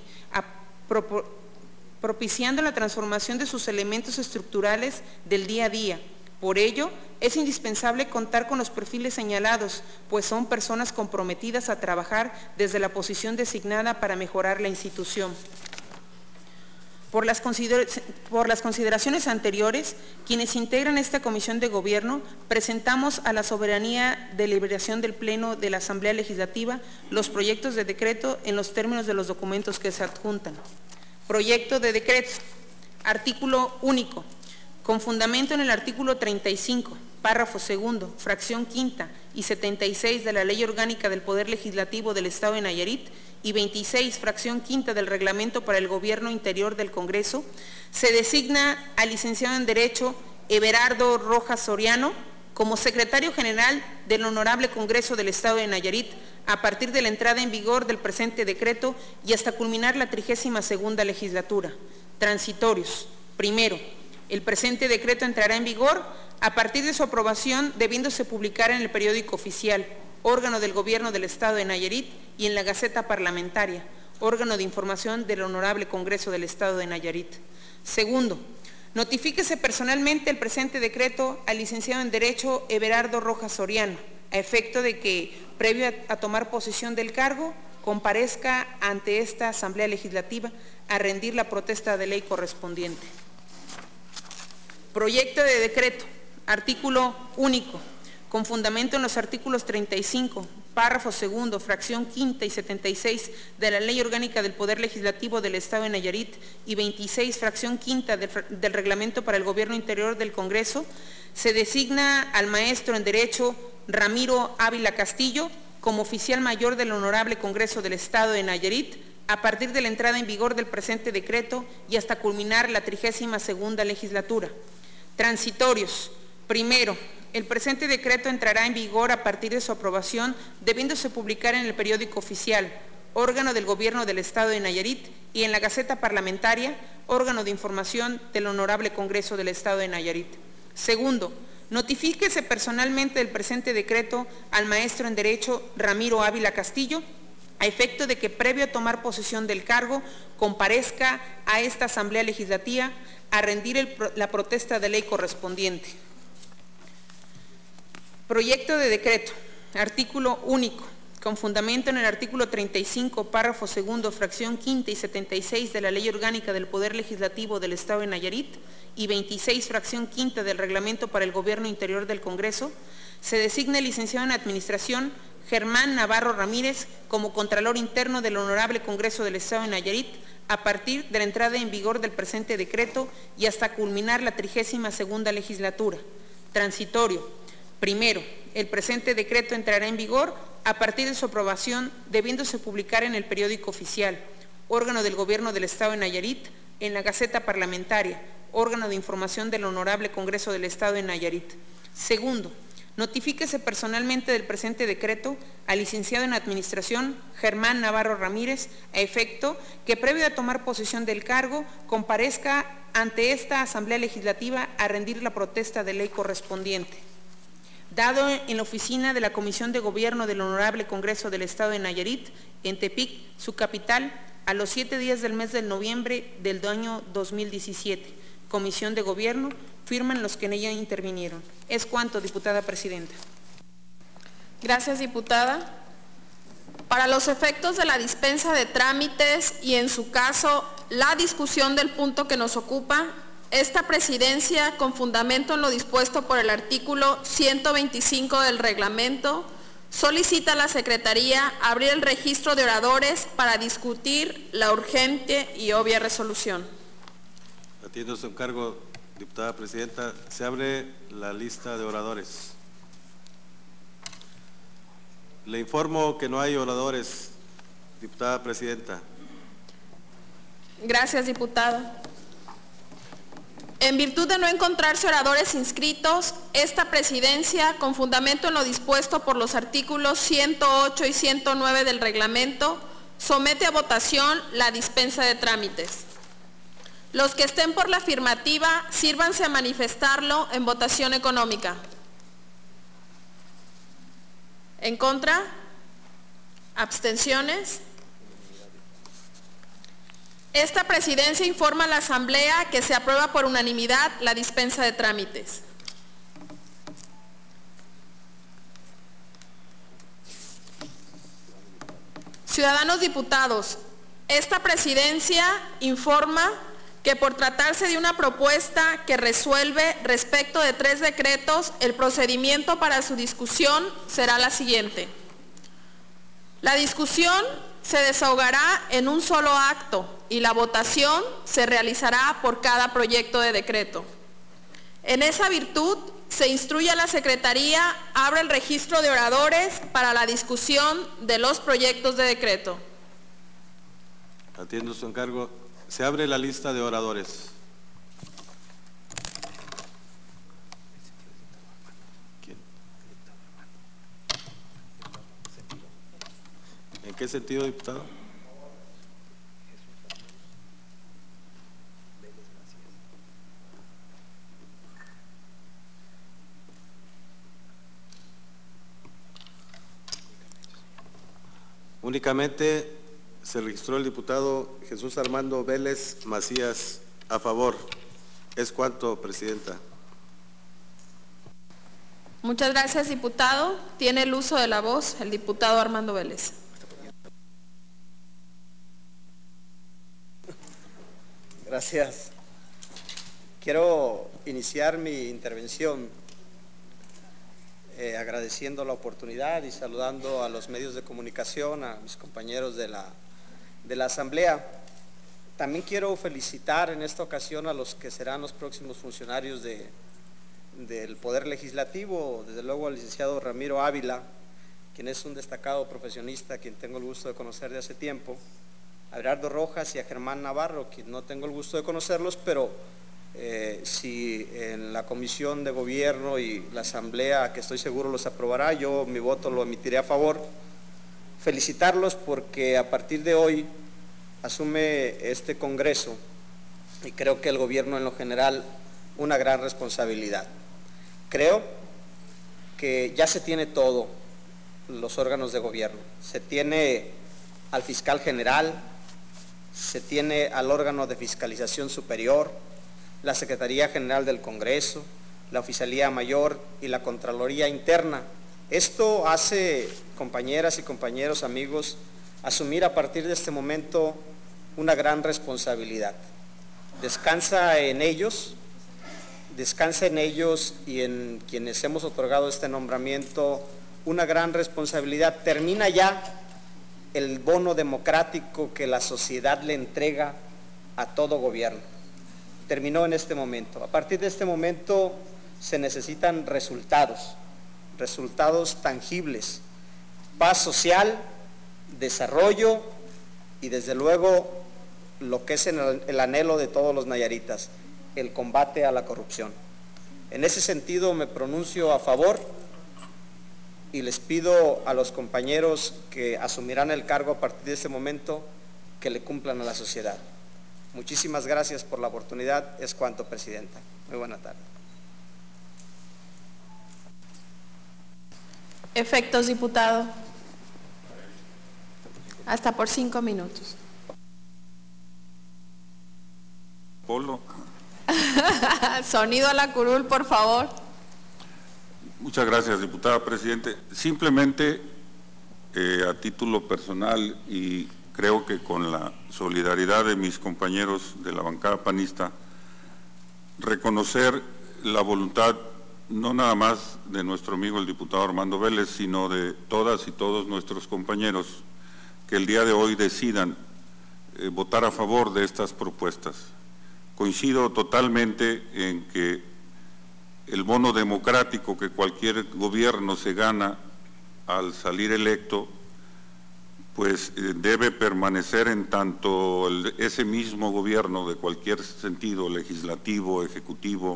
propiciando la transformación de sus elementos estructurales del día a día. Por ello, es indispensable contar con los perfiles señalados, pues son personas comprometidas a trabajar desde la posición designada para mejorar la institución. Por las consideraciones anteriores, quienes integran esta Comisión de Gobierno, presentamos a la soberanía de deliberación del Pleno de la Asamblea Legislativa los proyectos de decreto en los términos de los documentos que se adjuntan. Proyecto de decreto. Artículo único. Con fundamento en el artículo 35, párrafo segundo, fracción quinta y 76 de la Ley Orgánica del Poder Legislativo del Estado de Nayarit y 26, fracción quinta del Reglamento para el Gobierno Interior del Congreso, se designa al licenciado en Derecho Everardo Rojas Soriano como secretario general del Honorable Congreso del Estado de Nayarit a partir de la entrada en vigor del presente decreto y hasta culminar la 32ª legislatura. Transitorios. Primero, el presente decreto entrará en vigor a partir de su aprobación, debiéndose publicar en el Periódico Oficial, órgano del Gobierno del Estado de Nayarit, y en la Gaceta Parlamentaria, órgano de información del Honorable Congreso del Estado de Nayarit. Segundo, notifíquese personalmente el presente decreto al licenciado en Derecho Everardo Rojas Soriano, a efecto de que, previo a tomar posesión del cargo, comparezca ante esta Asamblea Legislativa a rendir la protesta de ley correspondiente. Proyecto de decreto. Artículo único. Con fundamento en los artículos 35, párrafo segundo, fracción quinta y 76 de la Ley Orgánica del Poder Legislativo del Estado de Nayarit y 26, fracción quinta del Reglamento para el Gobierno Interior del Congreso, se designa al maestro en Derecho Ramiro Ávila Castillo como oficial mayor del Honorable Congreso del Estado de Nayarit a partir de la entrada en vigor del presente decreto y hasta culminar la 32ª legislatura. Transitorios. Primero, el presente decreto entrará en vigor a partir de su aprobación, debiéndose publicar en el Periódico Oficial, órgano del Gobierno del Estado de Nayarit, y en la Gaceta Parlamentaria, órgano de información del Honorable Congreso del Estado de Nayarit. Segundo, notifíquese personalmente del presente decreto al maestro en Derecho Ramiro Ávila Castillo, a efecto de que, previo a tomar posesión del cargo, comparezca a esta Asamblea Legislativa a rendir la protesta de ley correspondiente. Proyecto de decreto. Artículo único. Con fundamento en el artículo 35, párrafo segundo, fracción quinta y 76 de la Ley Orgánica del Poder Legislativo del Estado de Nayarit y 26, fracción quinta del Reglamento para el Gobierno Interior del Congreso, se designa el licenciado en Administración Germán Navarro Ramírez como Contralor Interno del Honorable Congreso del Estado de Nayarit a partir de la entrada en vigor del presente decreto y hasta culminar la 32ª legislatura. Transitorio. Primero, el presente decreto entrará en vigor a partir de su aprobación, debiéndose publicar en el Periódico Oficial, órgano del Gobierno del Estado de Nayarit, en la Gaceta Parlamentaria, órgano de información del Honorable Congreso del Estado de Nayarit. Segundo, notifíquese personalmente del presente decreto al licenciado en Administración Germán Navarro Ramírez, a efecto que, previo a tomar posesión del cargo, comparezca ante esta Asamblea Legislativa a rendir la protesta de ley correspondiente. Dado en la oficina de la Comisión de Gobierno del Honorable Congreso del Estado de Nayarit, en Tepic, su capital, a los 7 días del mes de noviembre del año 2017. Comisión de Gobierno, firman los que en ella intervinieron. Es cuanto, diputada presidenta. Gracias, diputada. Para los efectos de la dispensa de trámites y, en su caso, la discusión del punto que nos ocupa, esta presidencia, con fundamento en lo dispuesto por el artículo 125 del reglamento, solicita a la Secretaría abrir el registro de oradores para discutir la urgente y obvia resolución. Atiendo su encargo, diputada presidenta. Se abre la lista de oradores. Le informo que no hay oradores, diputada presidenta. Gracias, diputada. En virtud de no encontrarse oradores inscritos, esta presidencia, con fundamento en lo dispuesto por los artículos 108 y 109 del reglamento, somete a votación la dispensa de trámites. Los que estén por la afirmativa, sírvanse a manifestarlo en votación económica. ¿En contra? ¿Abstenciones? Esta presidencia informa a la Asamblea que se aprueba por unanimidad la dispensa de trámites. Ciudadanos diputados, esta presidencia informa que por tratarse de una propuesta que resuelve respecto de 3 decretos, el procedimiento para su discusión será la siguiente. La discusión se desahogará en un solo acto y la votación se realizará por cada proyecto de decreto. En esa virtud, se instruye a la Secretaría abra el registro de oradores para la discusión de los proyectos de decreto. Atiendo su encargo. Se abre la lista de oradores. ¿Quién? ¿En qué sentido, diputado? Únicamente se registró el diputado Jesús Armando Vélez Macías a favor. Es cuanto, presidenta. Muchas gracias, diputado. Tiene el uso de la voz el diputado Armando Vélez. Gracias. Quiero iniciar mi intervención agradeciendo la oportunidad y saludando a los medios de comunicación, a mis compañeros de la Asamblea. También quiero felicitar en esta ocasión a los que serán los próximos funcionarios del Poder Legislativo, desde luego al licenciado Ramiro Ávila, quien es un destacado profesionista, quien tengo el gusto de conocer de hace tiempo, a Gerardo Rojas y a Germán Navarro, quien no tengo el gusto de conocerlos, pero si en la Comisión de Gobierno y la Asamblea, que estoy seguro los aprobará, yo mi voto lo emitiré a favor. Felicitarlos porque a partir de hoy asume este Congreso y creo que el Gobierno en lo general una gran responsabilidad. Creo que ya se tiene todo, los órganos de gobierno. Se tiene al fiscal general, se tiene al órgano de fiscalización superior, la Secretaría General del Congreso, la Oficialía Mayor y la Contraloría Interna. Esto hace, compañeras y compañeros, amigos, asumir a partir de este momento una gran responsabilidad. Descansa en ellos y en quienes hemos otorgado este nombramiento una gran responsabilidad. Termina ya el bono democrático que la sociedad le entrega a todo gobierno. Terminó en este momento. A partir de este momento se necesitan resultados tangibles, paz social, desarrollo y desde luego lo que es el anhelo de todos los nayaritas, el combate a la corrupción. En ese sentido me pronuncio a favor y les pido a los compañeros que asumirán el cargo a partir de ese momento que le cumplan a la sociedad. Muchísimas gracias por la oportunidad. Es cuanto, Presidenta. Muy buena tarde. Efectos, diputado. Hasta por 5 minutos. Polo. Sonido a la curul, por favor. Muchas gracias, diputada Presidente. Simplemente a título personal y creo que con la solidaridad de mis compañeros de la bancada panista, reconocer la voluntad no nada más de nuestro amigo el diputado Armando Vélez, sino de todas y todos nuestros compañeros que el día de hoy decidan votar a favor de estas propuestas. Coincido totalmente en que el bono democrático que cualquier gobierno se gana al salir electo, pues debe permanecer en tanto ese mismo gobierno de cualquier sentido, legislativo, ejecutivo,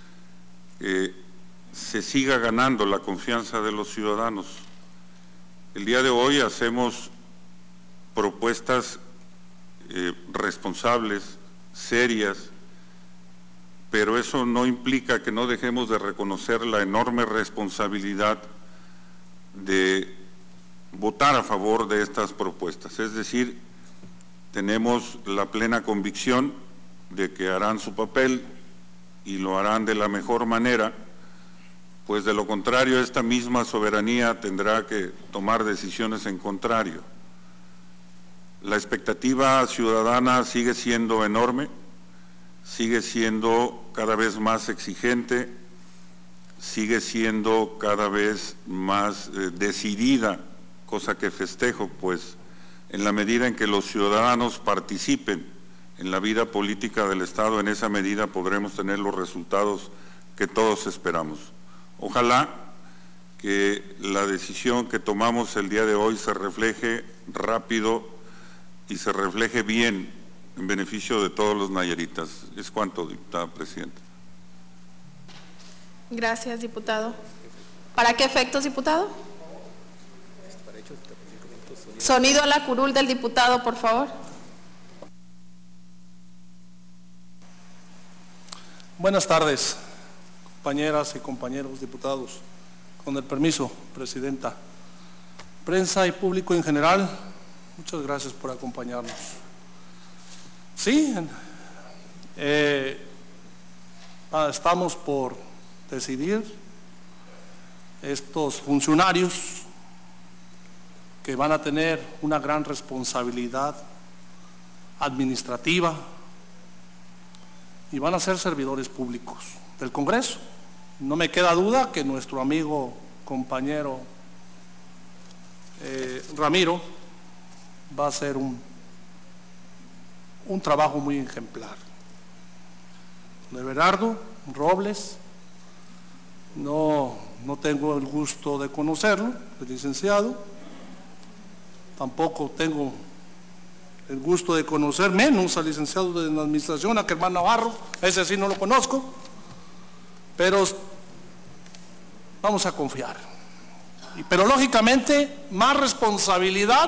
se siga ganando la confianza de los ciudadanos. El día de hoy hacemos propuestas responsables, serias, pero eso no implica que no dejemos de reconocer la enorme responsabilidad de votar a favor de estas propuestas. Es decir, tenemos la plena convicción de que harán su papel y lo harán de la mejor manera, pues de lo contrario esta misma soberanía tendrá que tomar decisiones en contrario. La expectativa ciudadana sigue siendo enorme, sigue siendo cada vez más exigente, sigue siendo cada vez más decidida, cosa que festejo, pues en la medida en que los ciudadanos participen en la vida política del Estado, en esa medida podremos tener los resultados que todos esperamos. Ojalá que la decisión que tomamos el día de hoy se refleje rápido y se refleje bien en beneficio de todos los nayaritas. Es cuanto, diputada Presidenta. Gracias, diputado. ¿Para qué efectos, diputado? Sonido a la curul del diputado, por favor. Buenas tardes, compañeras y compañeros diputados. Con el permiso, Presidenta. Prensa y público en general, muchas gracias por acompañarnos. Sí, estamos por decidir estos funcionarios que van a tener una gran responsabilidad administrativa y van a ser servidores públicos del Congreso. No me queda duda que nuestro amigo, compañero Ramiro va a hacer un trabajo muy ejemplar. De Everardo Robles, no tengo el gusto de conocerlo, el licenciado, tampoco tengo el gusto de conocer menos al licenciado de la administración, a Germán Navarro, ese sí no lo conozco, pero vamos a confiar. Pero lógicamente más responsabilidad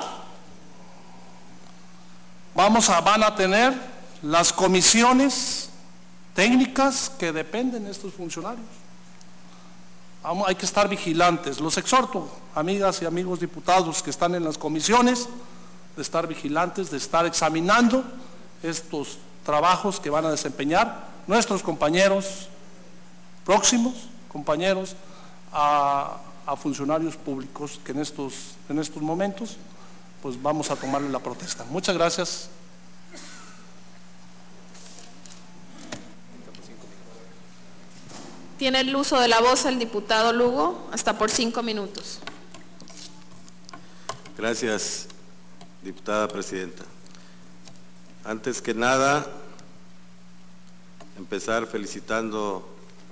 van a tener las comisiones técnicas que dependen de estos funcionarios. Hay que estar vigilantes. Los exhorto, amigas y amigos diputados que están en las comisiones, de estar vigilantes, de estar examinando estos trabajos que van a desempeñar nuestros compañeros próximos, compañeros a funcionarios públicos que en estos momentos pues vamos a tomarle la protesta. Muchas gracias. Tiene el uso de la voz el diputado Lugo, hasta por 5 minutos. Gracias, diputada Presidenta. Antes que nada, empezar felicitando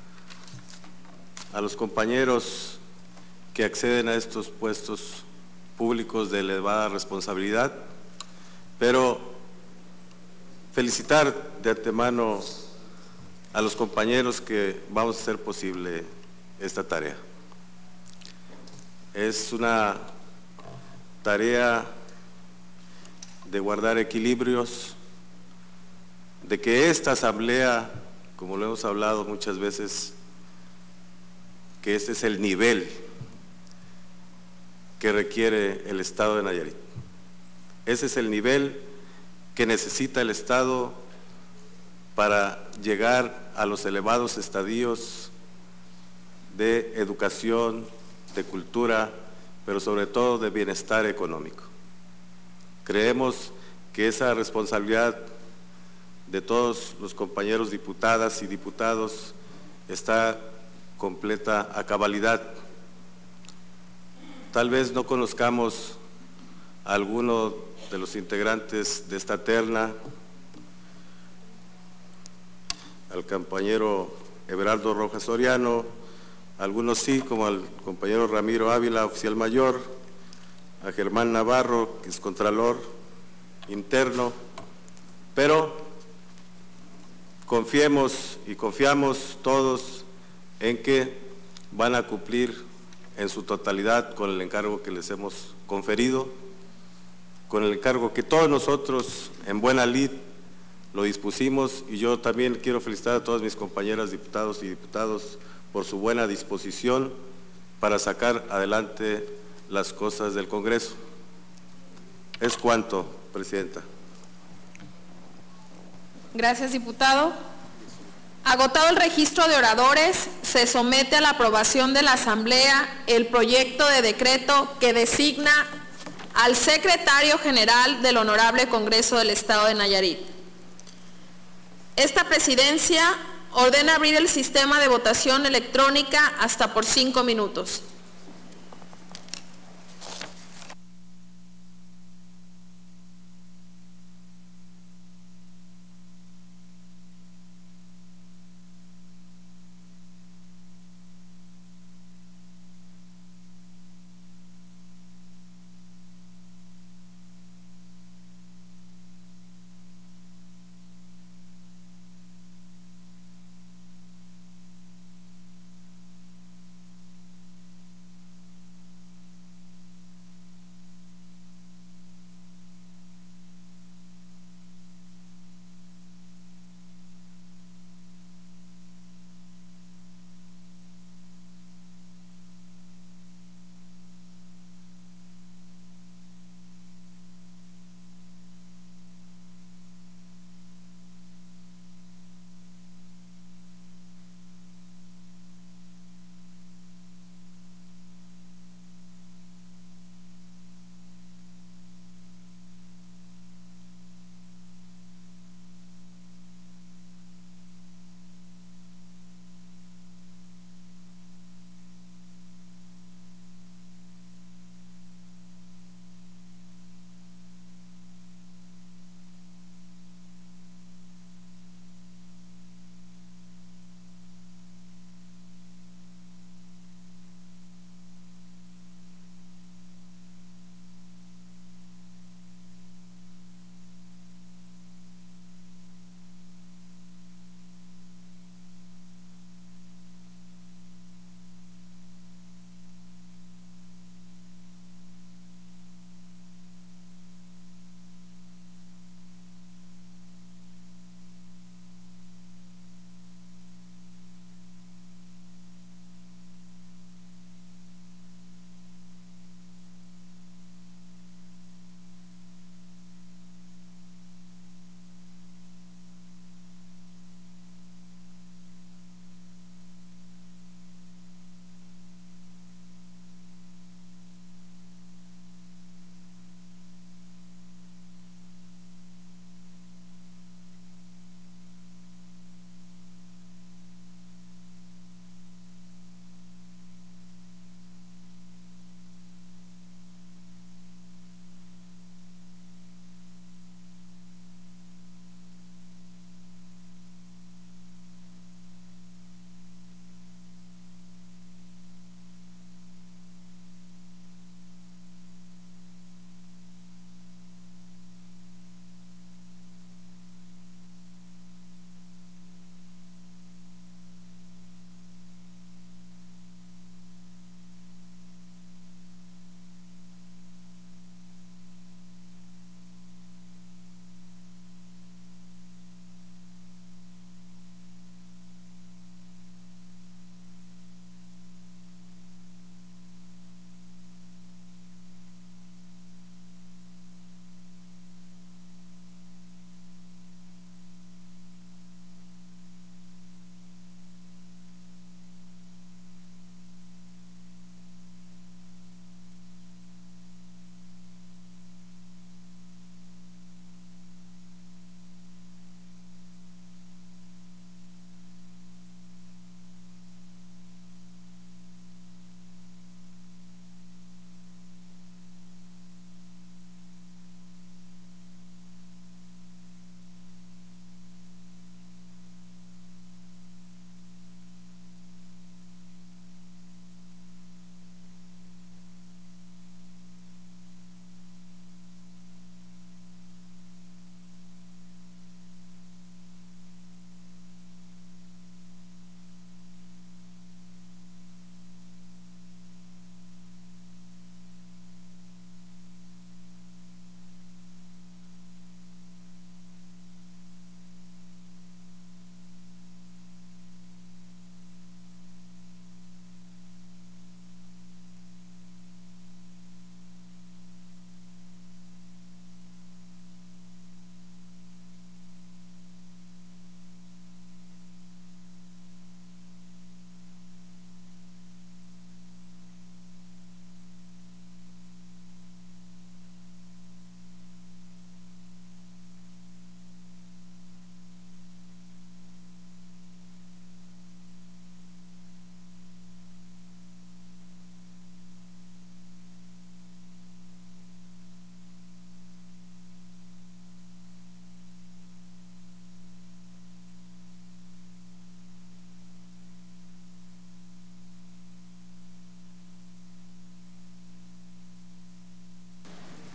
a los compañeros que acceden a estos puestos públicos de elevada responsabilidad, pero felicitar de antemano a los compañeros que vamos a hacer posible esta tarea. Es una tarea de guardar equilibrios, de que esta asamblea, como lo hemos hablado muchas veces, que este es el nivel que requiere el Estado de Nayarit. Ese es el nivel que necesita el Estado para llegar a los elevados estadios de educación, de cultura, pero sobre todo de bienestar económico. Creemos que esa responsabilidad de todos los compañeros diputadas y diputados está completa a cabalidad. Tal vez no conozcamos a alguno de los integrantes de esta terna, al compañero Everardo Rojas Soriano, algunos sí, como al compañero Ramiro Ávila, oficial mayor, a Germán Navarro, que es contralor interno, pero confiemos y confiamos todos en que van a cumplir en su totalidad con el encargo que les hemos conferido, con el encargo que todos nosotros en buena lid lo dispusimos, y yo también quiero felicitar a todas mis compañeras diputados y diputados por su buena disposición para sacar adelante las cosas del Congreso. Es cuanto, Presidenta. Gracias, diputado. Agotado el registro de oradores, se somete a la aprobación de la Asamblea el proyecto de decreto que designa al secretario general del Honorable Congreso del Estado de Nayarit. Esta presidencia ordena abrir el sistema de votación electrónica hasta por 5 minutos.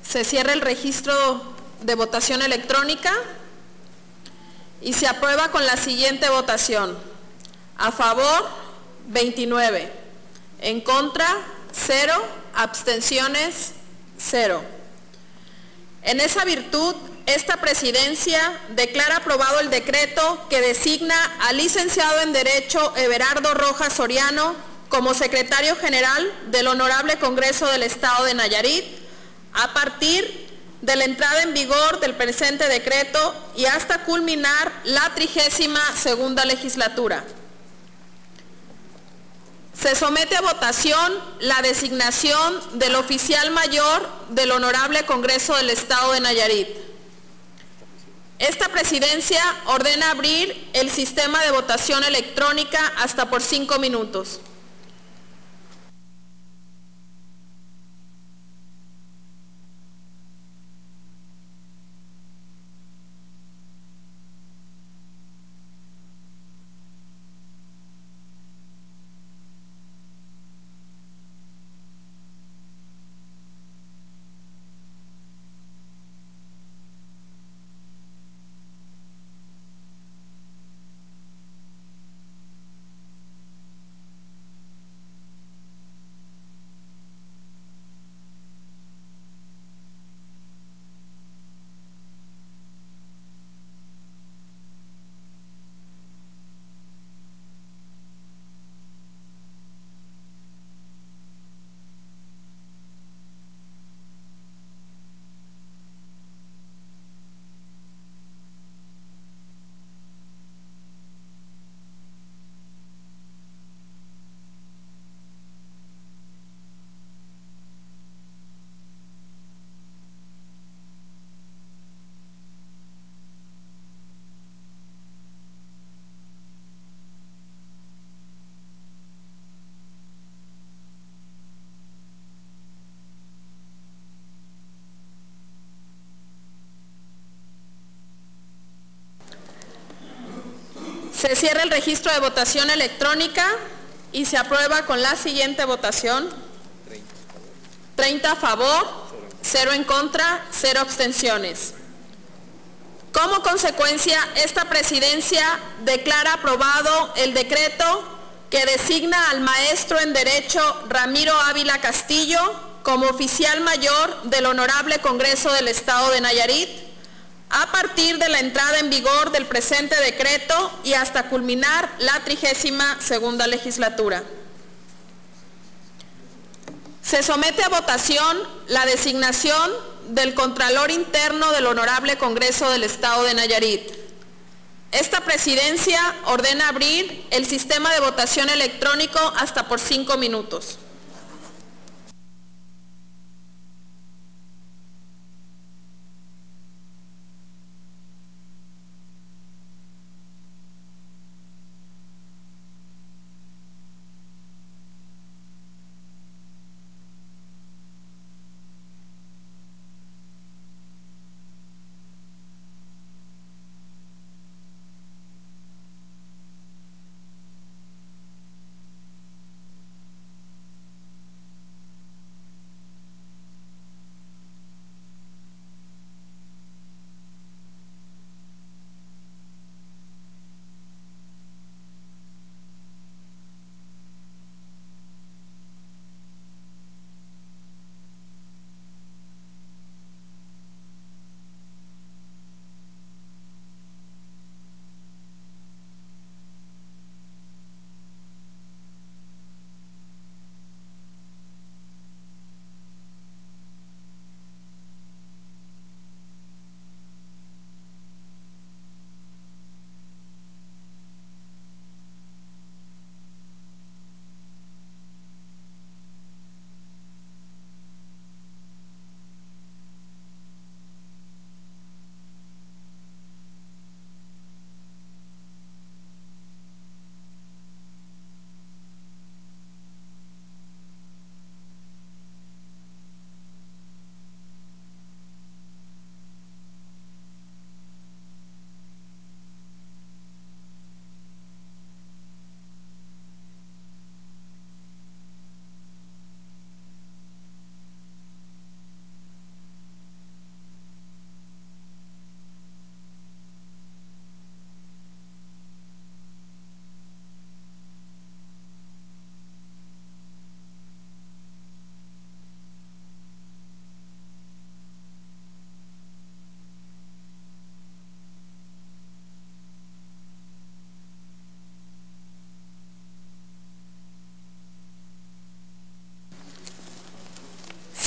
Se cierra el registro de votación electrónica y se aprueba con la siguiente votación. A favor, 29. En contra, 0. Abstenciones, 0. En esa virtud, esta presidencia declara aprobado el decreto que designa al licenciado en Derecho Everardo Rojas Soriano como secretario general del Honorable Congreso del Estado de Nayarit a partir de la entrada en vigor del presente decreto y hasta culminar la 32ª legislatura. Se somete a votación la designación del oficial mayor del Honorable Congreso del Estado de Nayarit. Esta presidencia ordena abrir el sistema de votación electrónica hasta por 5 minutos. Se cierra el registro de votación electrónica y se aprueba con la siguiente votación. 30 a favor, 0 en contra, 0 abstenciones. Como consecuencia, esta presidencia declara aprobado el decreto que designa al maestro en Derecho Ramiro Ávila Castillo como oficial mayor del Honorable Congreso del Estado de Nayarit, a partir de la entrada en vigor del presente decreto y hasta culminar la 32ª legislatura. Se somete a votación la designación del Contralor Interno del Honorable Congreso del Estado de Nayarit. Esta presidencia ordena abrir el sistema de votación electrónico hasta por 5 minutos.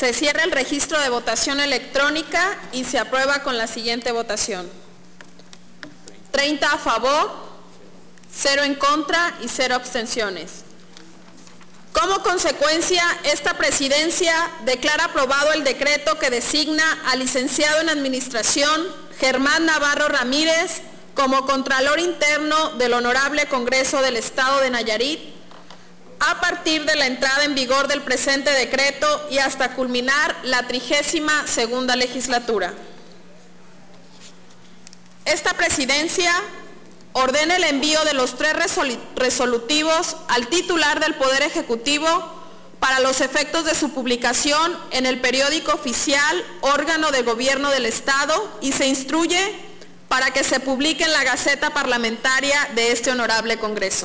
Se cierra el registro de votación electrónica y se aprueba con la siguiente votación. 30 a favor, 0 en contra y 0 abstenciones. Como consecuencia, esta presidencia declara aprobado el decreto que designa al licenciado en Administración Germán Navarro Ramírez como Contralor Interno del Honorable Congreso del Estado de Nayarit a partir de la entrada en vigor del presente decreto y hasta culminar la 32ª legislatura. Esta presidencia ordena el envío de los 3 resolutivos al titular del Poder Ejecutivo para los efectos de su publicación en el periódico oficial, órgano de gobierno del Estado, y se instruye para que se publique en la Gaceta Parlamentaria de este honorable Congreso.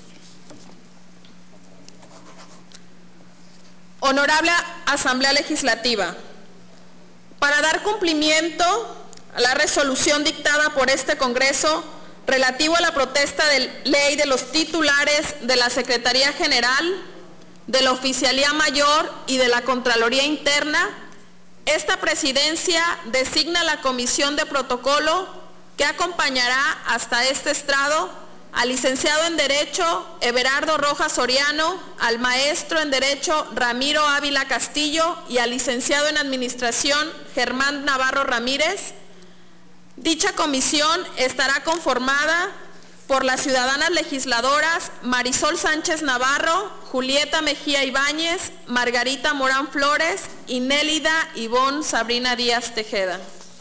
Honorable Asamblea Legislativa, para dar cumplimiento a la resolución dictada por este Congreso relativo a la protesta de ley de los titulares de la Secretaría General, de la Oficialía Mayor y de la Contraloría Interna, esta presidencia designa la Comisión de Protocolo que acompañará hasta este estrado al licenciado en Derecho Everardo Rojas Soriano, al maestro en Derecho Ramiro Ávila Castillo y al licenciado en Administración Germán Navarro Ramírez. Dicha comisión estará conformada por las ciudadanas legisladoras Marisol Sánchez Navarro, Julieta Mejía Ibáñez, Margarita Morán Flores y Nélida Ivonne Sabrina Díaz Tejeda.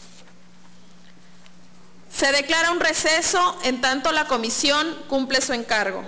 Se declara un receso en tanto la comisión cumple su encargo.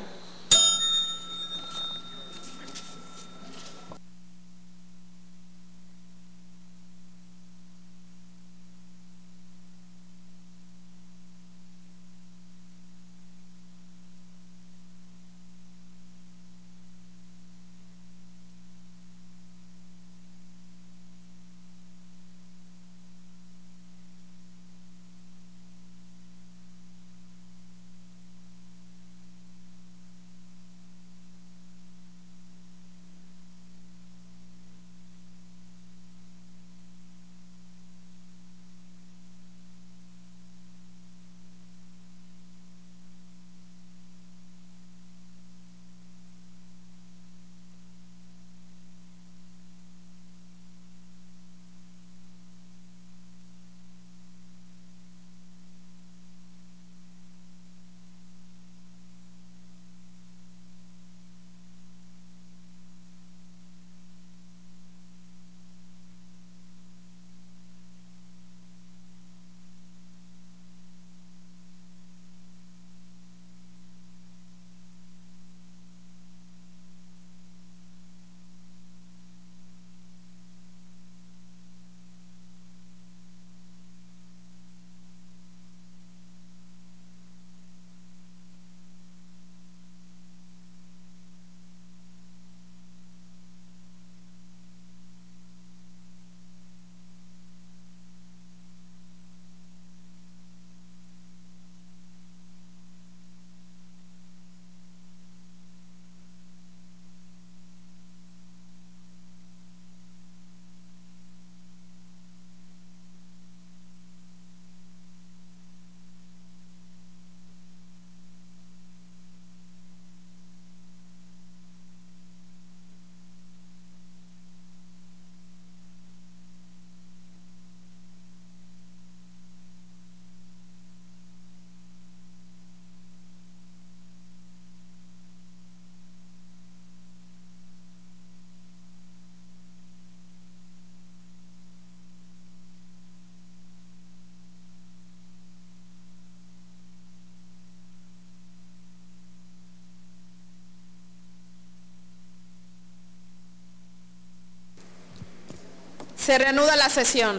Se reanuda la sesión.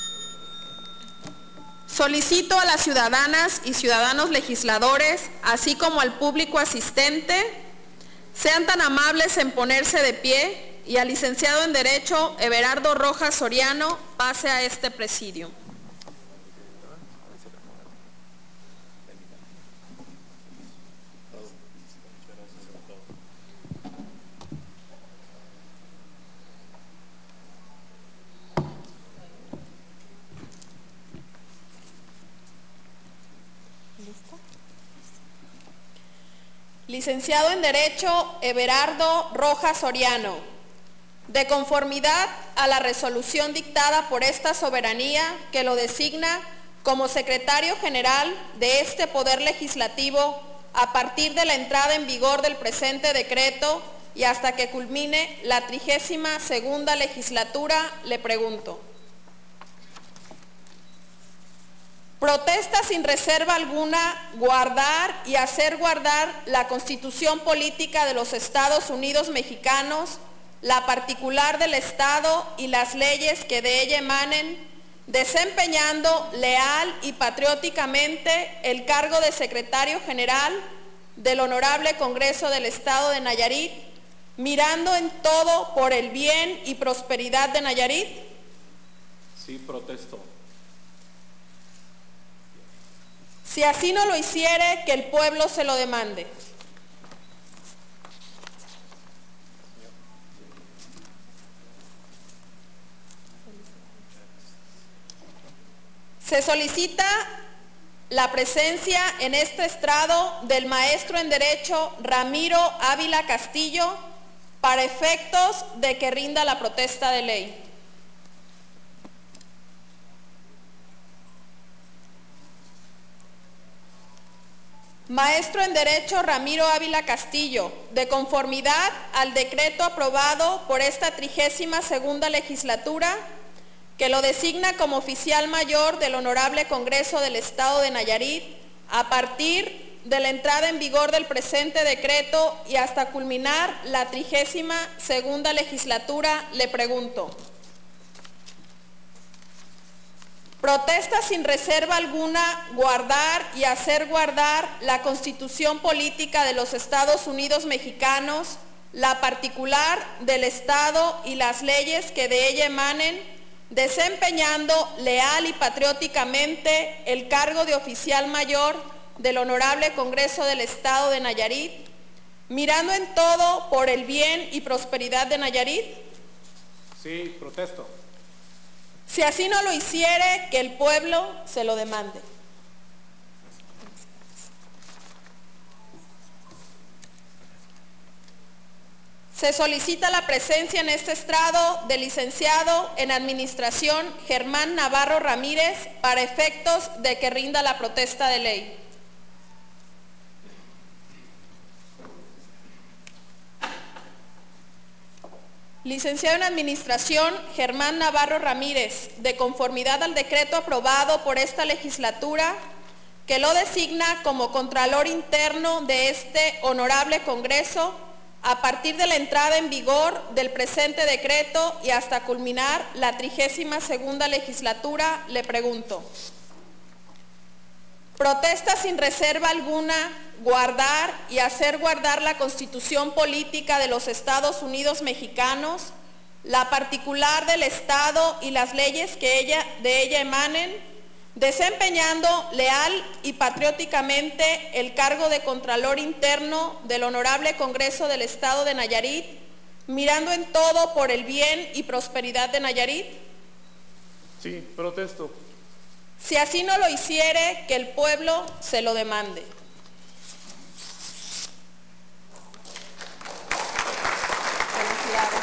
Solicito a las ciudadanas y ciudadanos legisladores, así como al público asistente, sean tan amables en ponerse de pie y al licenciado en Derecho Everardo Rojas Soriano pase a este presidio. Licenciado en Derecho Everardo Rojas Soriano, de conformidad a la resolución dictada por esta soberanía que lo designa como secretario general de este Poder Legislativo a partir de la entrada en vigor del presente decreto y hasta que culmine la 32ª legislatura, le pregunto. ¿Protesta sin reserva alguna guardar y hacer guardar la Constitución Política de los Estados Unidos Mexicanos, la particular del Estado y las leyes que de ella emanen, desempeñando leal y patrióticamente el cargo de secretario general del Honorable Congreso del Estado de Nayarit, mirando en todo por el bien y prosperidad de Nayarit? Sí, protesto. Si así no lo hiciere, que el pueblo se lo demande. Se solicita la presencia en este estrado del maestro en Derecho Ramiro Ávila Castillo para efectos de que rinda la protesta de ley. Maestro en Derecho Ramiro Ávila Castillo, de conformidad al decreto aprobado por esta 32ª legislatura, que lo designa como oficial mayor del Honorable Congreso del Estado de Nayarit, a partir de la entrada en vigor del presente decreto y hasta culminar la 32ª legislatura, le pregunto. ¿Protesta sin reserva alguna guardar y hacer guardar la Constitución Política de los Estados Unidos Mexicanos, la particular del Estado y las leyes que de ella emanen, desempeñando leal y patrióticamente el cargo de oficial mayor del Honorable Congreso del Estado de Nayarit, mirando en todo por el bien y prosperidad de Nayarit? Sí, protesto. Si así no lo hiciere, que el pueblo se lo demande. Se solicita la presencia en este estrado del licenciado en Administración Germán Navarro Ramírez para efectos de que rinda la protesta de ley. Licenciado en Administración Germán Navarro Ramírez, de conformidad al decreto aprobado por esta legislatura, que lo designa como Contralor Interno de este honorable Congreso, a partir de la entrada en vigor del presente decreto y hasta culminar la 32ª legislatura, le pregunto. ¿Protesta sin reserva alguna guardar y hacer guardar la Constitución Política de los Estados Unidos Mexicanos, la particular del Estado y las leyes que de ella emanen, desempeñando leal y patrióticamente el cargo de Contralor Interno del Honorable Congreso del Estado de Nayarit, mirando en todo por el bien y prosperidad de Nayarit? Sí, protesto. Si así no lo hiciere, que el pueblo se lo demande. Felicidades.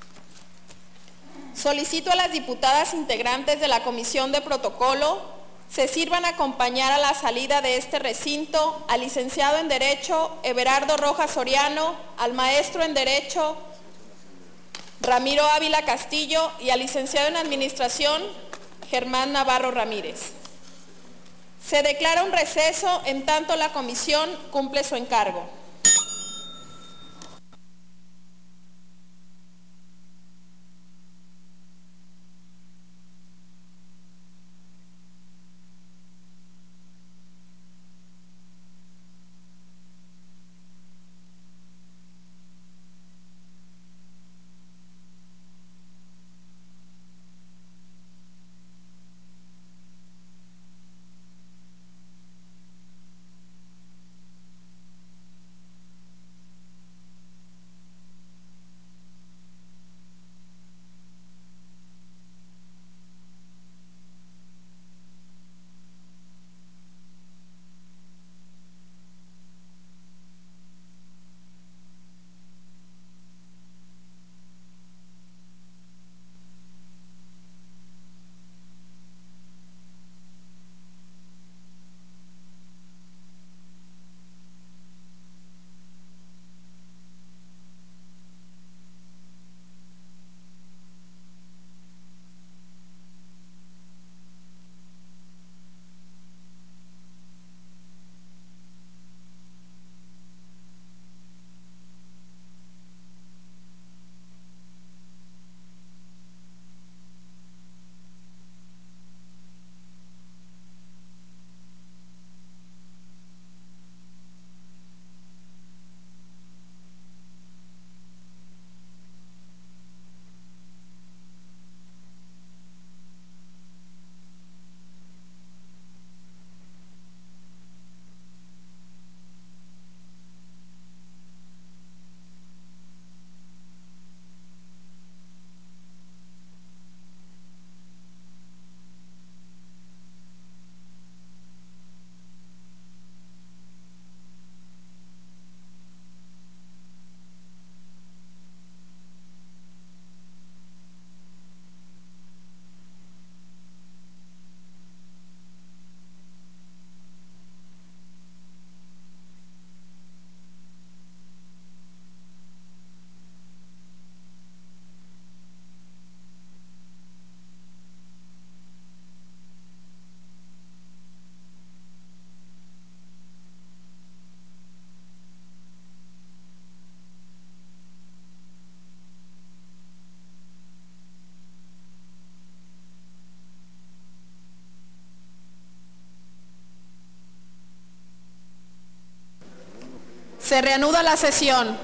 Solicito a las diputadas integrantes de la Comisión de Protocolo se sirvan a acompañar a la salida de este recinto al licenciado en Derecho Everardo Rojas Soriano, al maestro en Derecho Ramiro Ávila Castillo y al licenciado en Administración Germán Navarro Ramírez. Se declara un receso en tanto la comisión cumple su encargo. Se reanuda la sesión.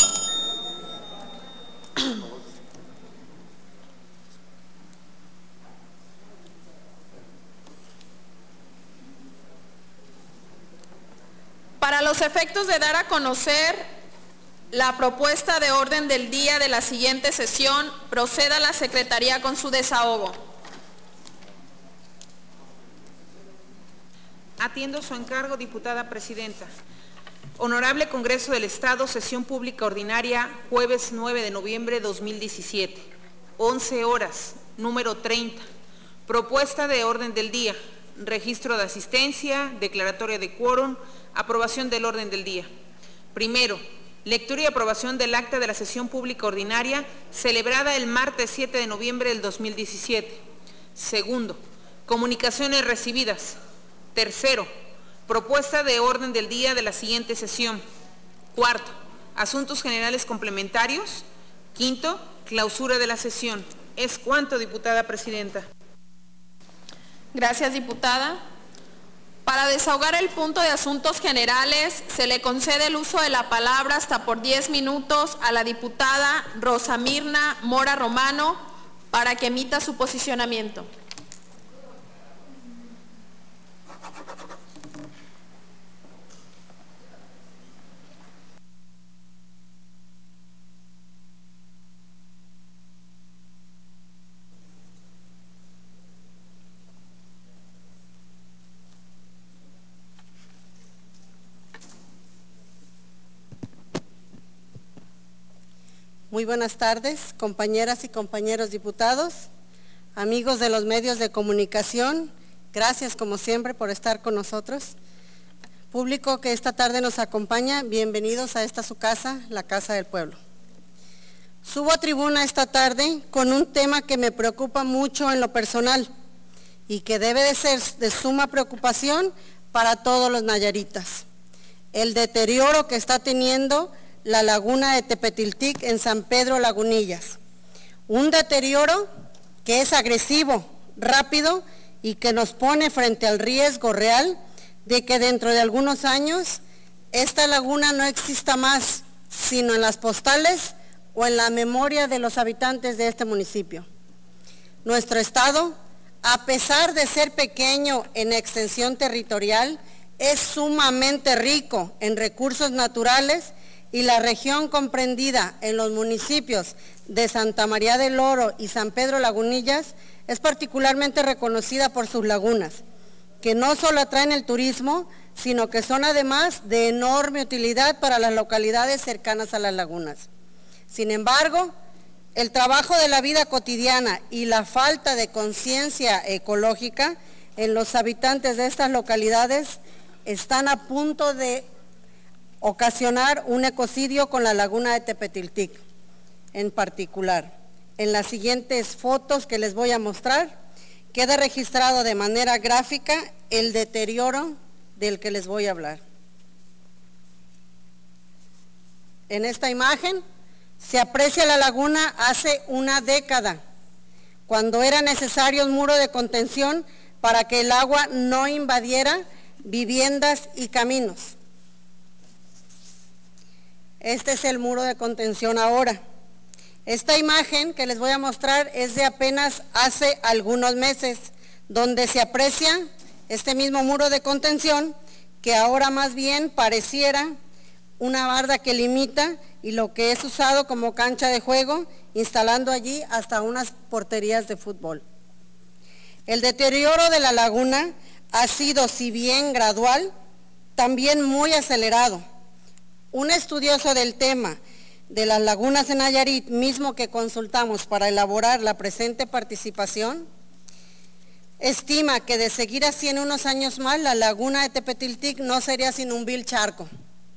Para los efectos de dar a conocer la propuesta de orden del día de la siguiente sesión, proceda la Secretaría con su desahogo. Atiendo su encargo, diputada presidenta. Honorable Congreso del Estado, sesión pública ordinaria, jueves 9 de noviembre de 2017, 11 horas, número 30. Propuesta de orden del día, registro de asistencia, declaratoria de quórum, aprobación del orden del día. Primero, lectura y aprobación del acta de la sesión pública ordinaria celebrada el martes 7 de noviembre del 2017. Segundo, comunicaciones recibidas. Tercero, propuesta de orden del día de la siguiente sesión. Cuarto, asuntos generales complementarios. Quinto, clausura de la sesión. Es cuanto, diputada presidenta. Gracias, diputada. Para desahogar el punto de asuntos generales, se le concede el uso de la palabra hasta por 10 minutos a la diputada Rosa Mirna Mora Romano para que emita su posicionamiento. Muy buenas tardes, compañeras y compañeros diputados, amigos de los medios de comunicación Gracias, como siempre, por estar con nosotros. Público que esta tarde nos acompaña, bienvenidos a esta su casa, la Casa del Pueblo. Subo a tribuna esta tarde con un tema que me preocupa mucho en lo personal y que debe de ser de suma preocupación para todos los nayaritas. El deterioro que está teniendo la laguna de Tepetiltic en San Pedro Lagunillas. Un deterioro que es agresivo, rápido y que nos pone frente al riesgo real de que dentro de algunos años esta laguna no exista más, sino en las postales o en la memoria de los habitantes de este municipio. Nuestro estado, a pesar de ser pequeño en extensión territorial, es sumamente rico en recursos naturales y la región comprendida en los municipios de Santa María del Oro y San Pedro Lagunillas es particularmente reconocida por sus lagunas, que no solo atraen el turismo, sino que son además de enorme utilidad para las localidades cercanas a las lagunas. Sin embargo, el trabajo de la vida cotidiana y la falta de conciencia ecológica en los habitantes de estas localidades están a punto de ocasionar un ecocidio con la laguna de Tepetiltic en particular. En las siguientes fotos que les voy a mostrar, queda registrado de manera gráfica el deterioro del que les voy a hablar. En esta imagen se aprecia la laguna hace una década, cuando era necesario un muro de contención para que el agua no invadiera viviendas y caminos. Este es el muro de contención ahora. Esta imagen que les voy a mostrar es de apenas hace algunos meses, donde se aprecia este mismo muro de contención, que ahora más bien pareciera una barda que limita y lo que es usado como cancha de juego, instalando allí hasta unas porterías de fútbol. El deterioro de la laguna ha sido, si bien gradual, también muy acelerado. Un estudioso del tema de las lagunas en Nayarit, mismo que consultamos para elaborar la presente participación, estima que de seguir así en unos años más, la laguna de Tepetiltic no sería sino un vil charco.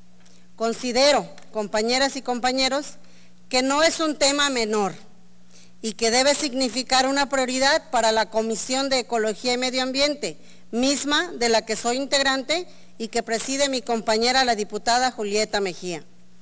Considero, compañeras y compañeros, que no es un tema menor y que debe significar una prioridad para la Comisión de Ecología y Medio Ambiente, misma de la que soy integrante y que preside mi compañera la diputada Julieta Mejía.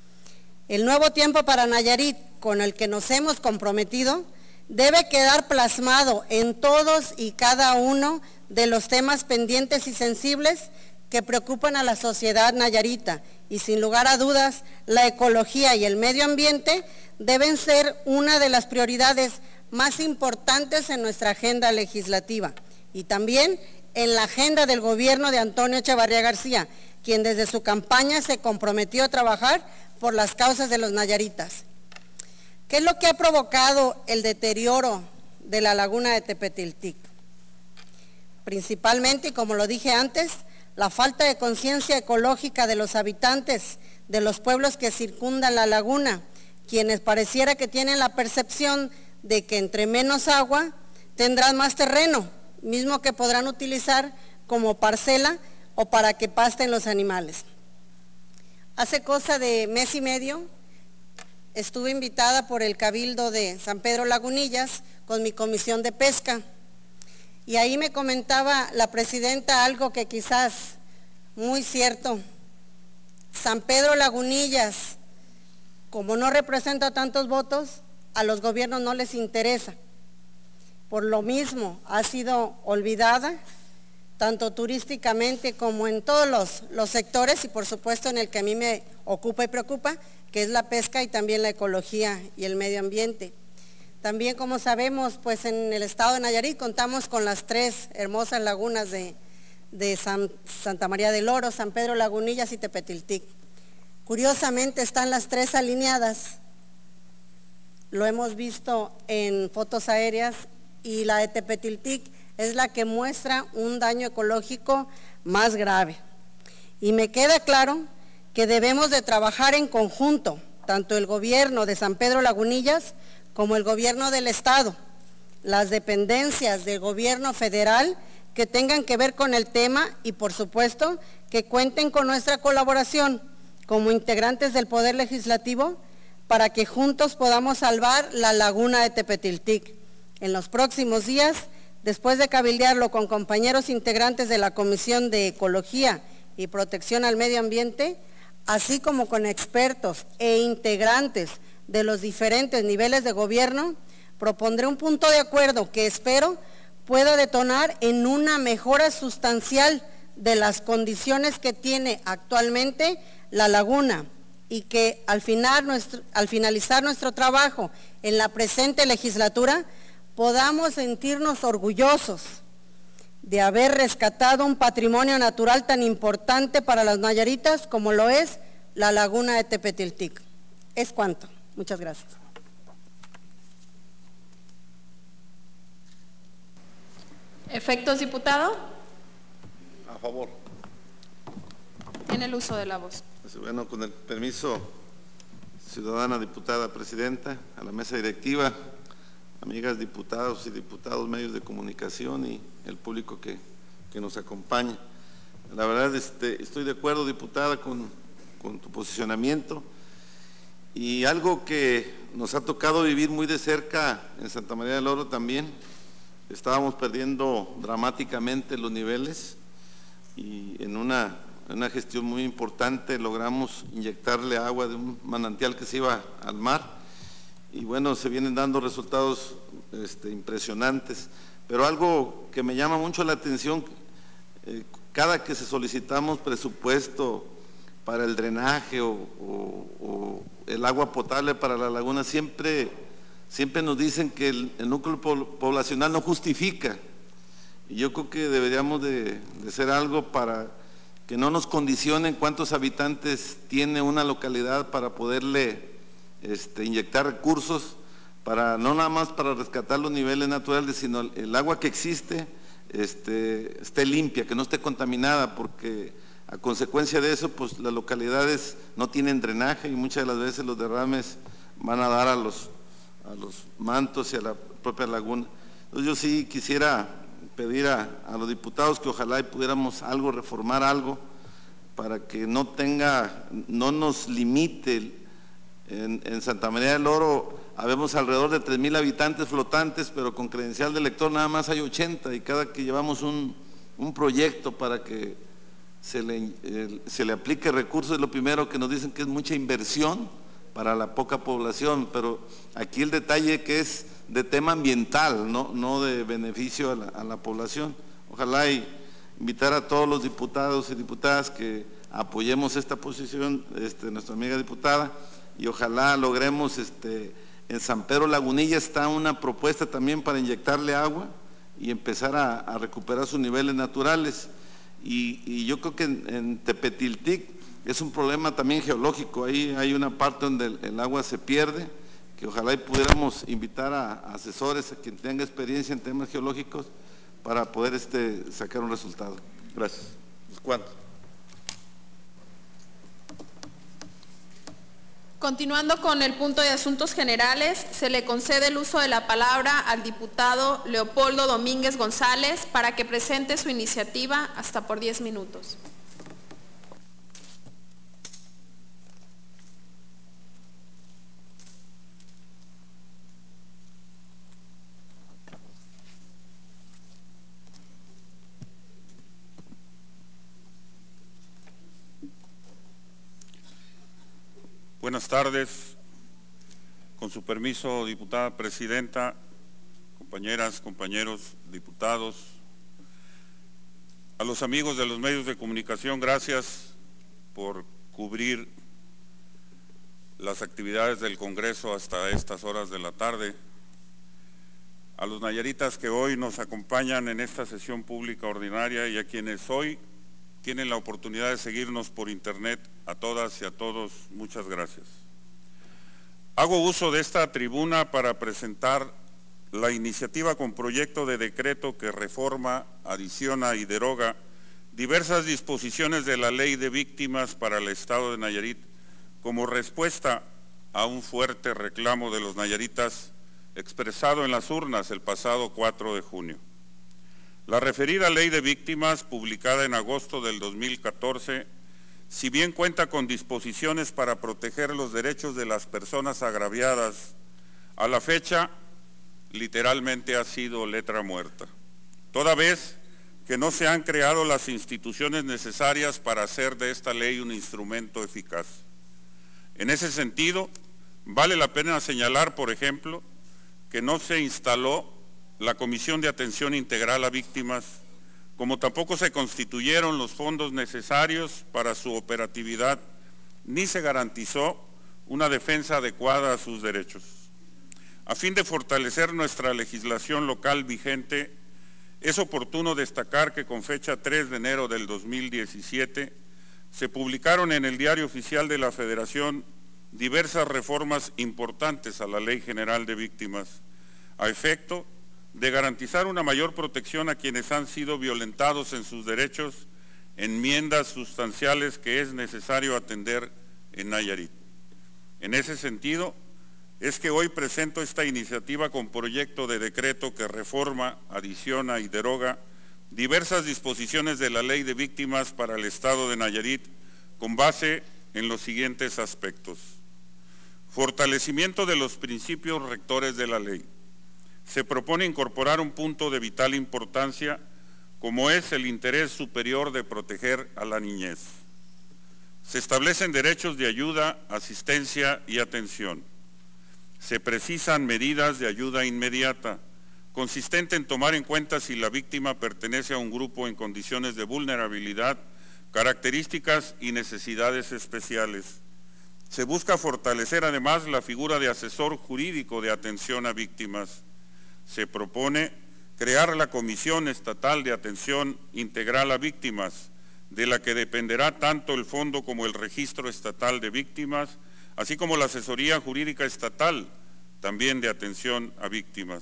El nuevo tiempo para Nayarit, con el que nos hemos comprometido, debe quedar plasmado en todos y cada uno de los temas pendientes y sensibles que preocupan a la sociedad nayarita, y sin lugar a dudas, la ecología y el medio ambiente deben ser una de las prioridades más importantes en nuestra agenda legislativa y también en la agenda del gobierno de Antonio Echevarría García, quien desde su campaña se comprometió a trabajar por las causas de los nayaritas. ¿Qué es lo que ha provocado el deterioro de la laguna de Tepetiltic? Principalmente, y como lo dije antes, la falta de conciencia ecológica de los habitantes de los pueblos que circundan la laguna, quienes pareciera que tienen la percepción de que entre menos agua tendrán más terreno, mismo que podrán utilizar como parcela o para que pasten los animales. Hace cosa de mes y medio estuve invitada por el Cabildo de San Pedro Lagunillas con mi comisión de pesca. Y ahí me comentaba la presidenta algo que quizás muy cierto. San Pedro Lagunillas, como no representa tantos votos, a los gobiernos no les interesa. Por lo mismo ha sido olvidada, tanto turísticamente como en todos los sectores y por supuesto en el que a mí me ocupa y preocupa, que es la pesca y también la ecología y el medio ambiente. También, como sabemos, pues en el estado de Nayarit contamos con las tres hermosas lagunas de Santa María del Oro, San Pedro Lagunillas y Tepetiltic. Curiosamente están las tres alineadas, lo hemos visto en fotos aéreas, y la de Tepetiltic es la que muestra un daño ecológico más grave. Y me queda claro que debemos de trabajar en conjunto, tanto el gobierno de San Pedro Lagunillas como el gobierno del estado, las dependencias del gobierno federal que tengan que ver con el tema y, por supuesto, que cuenten con nuestra colaboración como integrantes del Poder Legislativo para que juntos podamos salvar la laguna de Tepetiltic. En los próximos días, después de cabildearlo con compañeros integrantes de la Comisión de Ecología y Protección al Medio Ambiente, así como con expertos e integrantes de los diferentes niveles de gobierno, propondré un punto de acuerdo que espero pueda detonar en una mejora sustancial de las condiciones que tiene actualmente la laguna y que al finalizar nuestro trabajo en la presente legislatura podamos sentirnos orgullosos de haber rescatado un patrimonio natural tan importante para las nayaritas como lo es la laguna de Tepetiltic. Es cuanto. Muchas gracias. ¿Efectos, diputado? A favor. Tiene el uso de la voz. Bueno, con el permiso, ciudadana diputada presidenta, a la mesa directiva, amigas diputados y diputados, medios de comunicación y el público que nos acompaña. La verdad, estoy de acuerdo, diputada, con tu posicionamiento, y algo que nos ha tocado vivir muy de cerca en Santa María del Oro también. Estábamos perdiendo dramáticamente los niveles y en una gestión muy importante logramos inyectarle agua de un manantial que se iba al mar y bueno, se vienen dando resultados impresionantes. Pero algo que me llama mucho la atención, cada que solicitamos presupuesto para el drenaje o el agua potable para la laguna, siempre nos dicen que el núcleo poblacional no justifica. Y yo creo que deberíamos de hacer algo para que no nos condicionen cuántos habitantes tiene una localidad para poderle inyectar recursos, para no nada más para rescatar los niveles naturales, sino el agua que existe esté limpia, que no esté contaminada, porque a consecuencia de eso, pues las localidades no tienen drenaje y muchas de las veces los derrames van a dar a los mantos y a la propia laguna. Entonces yo sí quisiera pedir a los diputados que ojalá y pudiéramos reformar algo para que no nos limite. En Santa María del Oro habemos alrededor de 3,000 habitantes flotantes, pero con credencial de elector nada más hay 80, y cada que llevamos un proyecto para que se le aplique recursos, es lo primero que nos dicen que es mucha inversión para la poca población, pero aquí el detalle que es de tema ambiental, no de beneficio a la población. Ojalá y invitar a todos los diputados y diputadas que apoyemos esta posición, nuestra amiga diputada, y ojalá logremos, en San Pedro Lagunilla está una propuesta también para inyectarle agua y empezar a recuperar sus niveles naturales, y yo creo que en Tepetiltic es un problema también geológico. Ahí hay una parte donde el agua se pierde, que ojalá y pudiéramos invitar a asesores, a quien tenga experiencia en temas geológicos, para poder sacar un resultado. Gracias. ¿Cuánto? Continuando con el punto de asuntos generales, se le concede el uso de la palabra al diputado Leopoldo Domínguez González para que presente su iniciativa hasta por 10 minutos. Buenas tardes. Con su permiso, diputada presidenta, compañeras, compañeros diputados, a los amigos de los medios de comunicación, gracias por cubrir las actividades del Congreso hasta estas horas de la tarde. A los nayaritas que hoy nos acompañan en esta sesión pública ordinaria y a quienes hoy tienen la oportunidad de seguirnos por internet, a todas y a todos, muchas gracias. Hago uso de esta tribuna para presentar la iniciativa con proyecto de decreto que reforma, adiciona y deroga diversas disposiciones de la Ley de Víctimas para el Estado de Nayarit como respuesta a un fuerte reclamo de los nayaritas expresado en las urnas el pasado 4 de junio. La referida Ley de Víctimas, publicada en agosto del 2014, si bien cuenta con disposiciones para proteger los derechos de las personas agraviadas, a la fecha literalmente ha sido letra muerta, toda vez que no se han creado las instituciones necesarias para hacer de esta ley un instrumento eficaz. En ese sentido, vale la pena señalar, por ejemplo, que no se instaló la Comisión de Atención Integral a Víctimas, como tampoco se constituyeron los fondos necesarios para su operatividad, ni se garantizó una defensa adecuada a sus derechos. A fin de fortalecer nuestra legislación local vigente, es oportuno destacar que con fecha 3 de enero del 2017 se publicaron en el Diario Oficial de la Federación diversas reformas importantes a la Ley General de Víctimas, a efecto de garantizar una mayor protección a quienes han sido violentados en sus derechos, enmiendas sustanciales que es necesario atender en Nayarit. En ese sentido, es que hoy presento esta iniciativa con proyecto de decreto que reforma, adiciona y deroga diversas disposiciones de la Ley de Víctimas para el Estado de Nayarit con base en los siguientes aspectos. Fortalecimiento de los principios rectores de la ley. Se propone incorporar un punto de vital importancia como es el interés superior de proteger a la niñez. Se establecen derechos de ayuda, asistencia y atención. Se precisan medidas de ayuda inmediata, consistente en tomar en cuenta si la víctima pertenece a un grupo en condiciones de vulnerabilidad, características y necesidades especiales. Se busca fortalecer además la figura de asesor jurídico de atención a víctimas. Se propone crear la Comisión Estatal de Atención Integral a Víctimas, de la que dependerá tanto el Fondo como el Registro Estatal de Víctimas, así como la Asesoría Jurídica Estatal, también de atención a víctimas.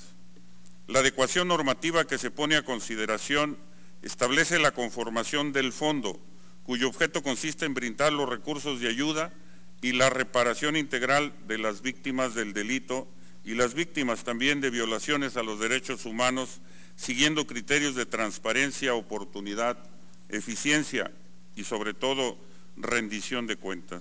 La adecuación normativa que se pone a consideración establece la conformación del fondo, cuyo objeto consiste en brindar los recursos de ayuda y la reparación integral de las víctimas del delito y las víctimas también de violaciones a los derechos humanos, siguiendo criterios de transparencia, oportunidad, eficiencia y sobre todo rendición de cuentas.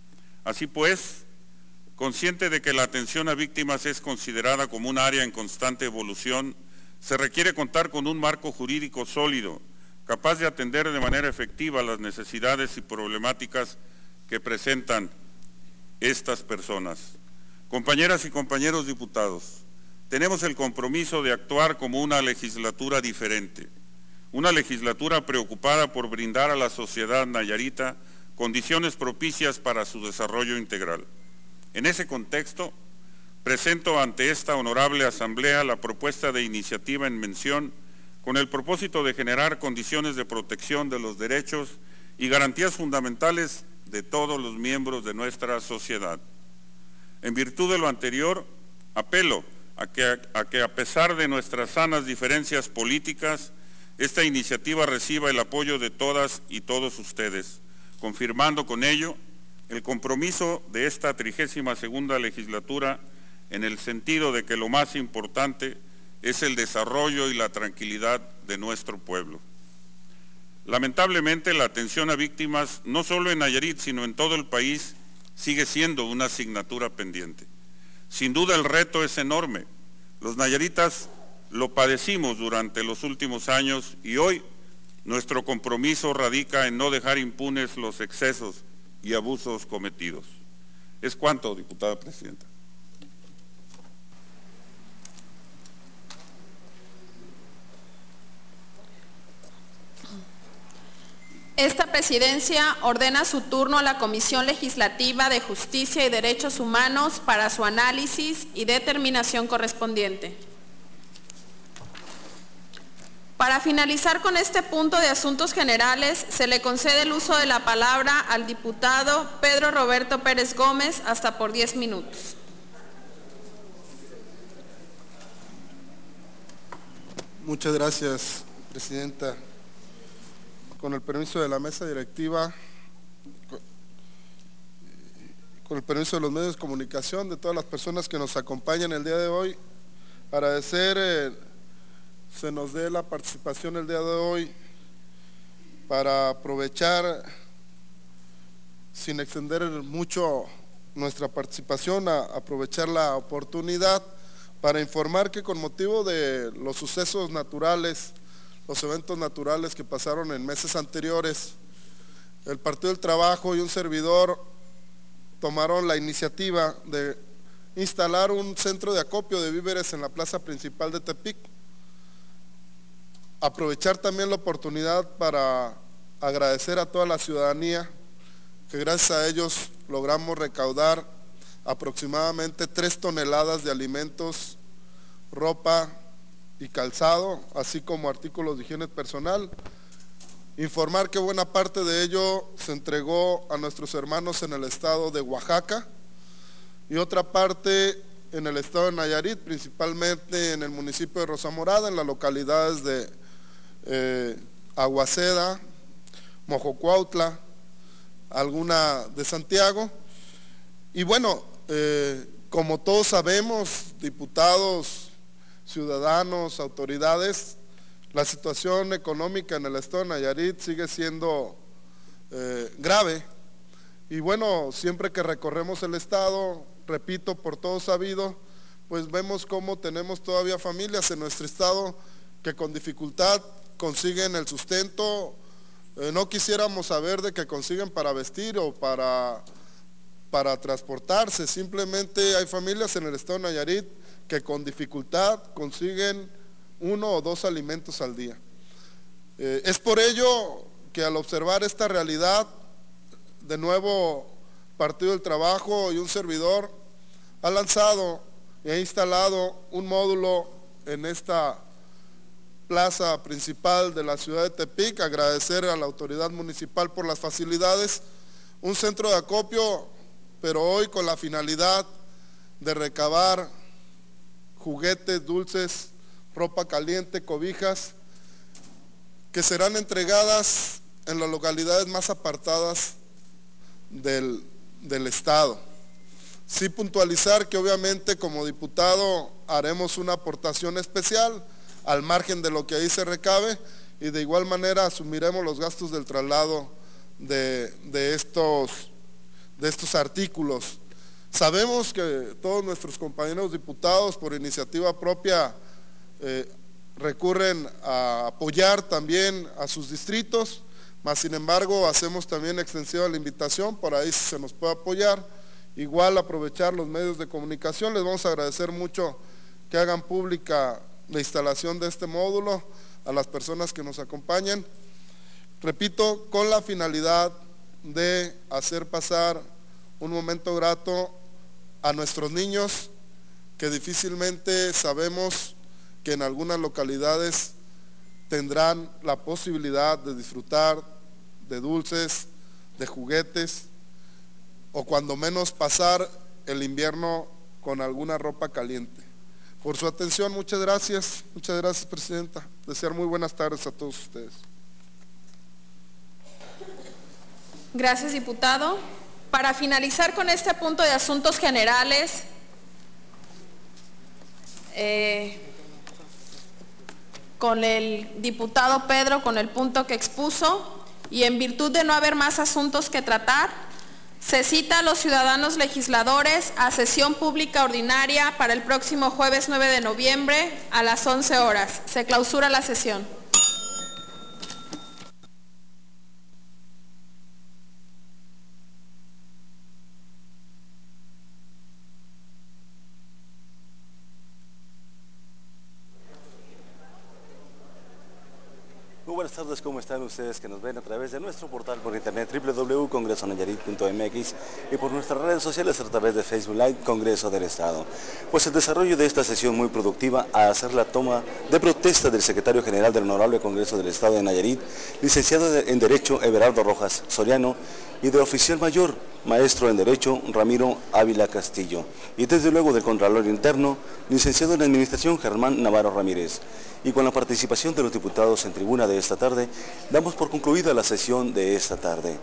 Así pues, consciente de que la atención a víctimas es considerada como un área en constante evolución, se requiere contar con un marco jurídico sólido, capaz de atender de manera efectiva las necesidades y problemáticas que presentan estas personas. Compañeras y compañeros diputados, tenemos el compromiso de actuar como una legislatura diferente, una legislatura preocupada por brindar a la sociedad nayarita condiciones propicias para su desarrollo integral. En ese contexto, presento ante esta honorable Asamblea la propuesta de iniciativa en mención con el propósito de generar condiciones de protección de los derechos y garantías fundamentales de todos los miembros de nuestra sociedad. En virtud de lo anterior, apelo a que a pesar de nuestras sanas diferencias políticas, esta iniciativa reciba el apoyo de todas y todos ustedes, confirmando con ello el compromiso de esta 32ª legislatura en el sentido de que lo más importante es el desarrollo y la tranquilidad de nuestro pueblo. Lamentablemente, la atención a víctimas, no solo en Nayarit, sino en todo el país, sigue siendo una asignatura pendiente. Sin duda el reto es enorme. Los nayaritas lo padecimos durante los últimos años y hoy nuestro compromiso radica en no dejar impunes los excesos y abusos cometidos. Es cuanto, diputada presidenta. Esta presidencia ordena su turno a la Comisión Legislativa de Justicia y Derechos Humanos para su análisis y determinación correspondiente. Para finalizar con este punto de asuntos generales, se le concede el uso de la palabra al diputado Pedro Roberto Pérez Gómez hasta por 10 minutos. Muchas gracias, presidenta. Con el permiso de la mesa directiva, con el permiso de los medios de comunicación, de todas las personas que nos acompañan el día de hoy, agradecer se nos dé la participación el día de hoy para aprovechar, sin extender mucho nuestra participación, aprovechar la oportunidad para informar que con motivo de los sucesos naturales, los eventos naturales que pasaron en meses anteriores, el Partido del Trabajo y un servidor tomaron la iniciativa de instalar un centro de acopio de víveres en la plaza principal de Tepic. Aprovechar también la oportunidad para agradecer a toda la ciudadanía, que gracias a ellos logramos recaudar aproximadamente 3 toneladas de alimentos, ropa y calzado, así como artículos de higiene personal. Informar que buena parte de ello se entregó a nuestros hermanos en el estado de Oaxaca y otra parte en el estado de Nayarit, principalmente en el municipio de Rosamorada, en las localidades de Aguaceda, Mojocuautla, alguna de Santiago. Y bueno, como todos sabemos, diputados, ciudadanos, autoridades, la situación económica en el estado de Nayarit sigue siendo grave. Y bueno, siempre que recorremos el estado, repito, por todo sabido, pues vemos cómo tenemos todavía familias en nuestro estado que con dificultad consiguen el sustento. No quisiéramos saber de qué consiguen para vestir o para transportarse. Simplemente hay familias en el estado de Nayarit que con dificultad consiguen 1 o 2 alimentos al día. Es por ello que al observar esta realidad, de nuevo Partido del Trabajo y un servidor ha lanzado y ha instalado un módulo en esta plaza principal de la ciudad de Tepic. Agradecer a la autoridad municipal por las facilidades, un centro de acopio, pero hoy con la finalidad de recabar juguetes, dulces, ropa caliente, cobijas, que serán entregadas en las localidades más apartadas del estado. Sí puntualizar que obviamente como diputado haremos una aportación especial al margen de lo que ahí se recabe y de igual manera asumiremos los gastos del traslado de estos artículos. Sabemos que todos nuestros compañeros diputados por iniciativa propia recurren a apoyar también a sus distritos, mas sin embargo hacemos también extensiva la invitación, por ahí si se nos puede apoyar, igual aprovechar los medios de comunicación. Les vamos a agradecer mucho que hagan pública la instalación de este módulo, a las personas que nos acompañan, repito, con la finalidad de hacer pasar un momento grato a nuestros niños, que difícilmente sabemos que en algunas localidades tendrán la posibilidad de disfrutar de dulces, de juguetes, o cuando menos pasar el invierno con alguna ropa caliente. Por su atención, muchas gracias, Presidenta. Desear muy buenas tardes a todos ustedes. Gracias, diputado. Para finalizar con este punto de asuntos generales, con el diputado Pedro, con el punto que expuso, y en virtud de no haber más asuntos que tratar, se cita a los ciudadanos legisladores a sesión pública ordinaria para el próximo jueves 9 de noviembre a las 11 horas. Se clausura la sesión. Muy buenas tardes, ¿cómo están ustedes que nos ven a través de nuestro portal por internet www.congresonayarit.mx y por nuestras redes sociales a través de Facebook Live Congreso del Estado? Pues el desarrollo de esta sesión muy productiva a hacer la toma de protesta del secretario general del Honorable Congreso del Estado de Nayarit, licenciado en Derecho Everardo Rojas Soriano, y de oficial mayor, maestro en Derecho Ramiro Ávila Castillo, y desde luego del Contralor Interno, licenciado en Administración Germán Navarro Ramírez. Y con la participación de los diputados en tribuna de esta tarde, damos por concluida la sesión de esta tarde.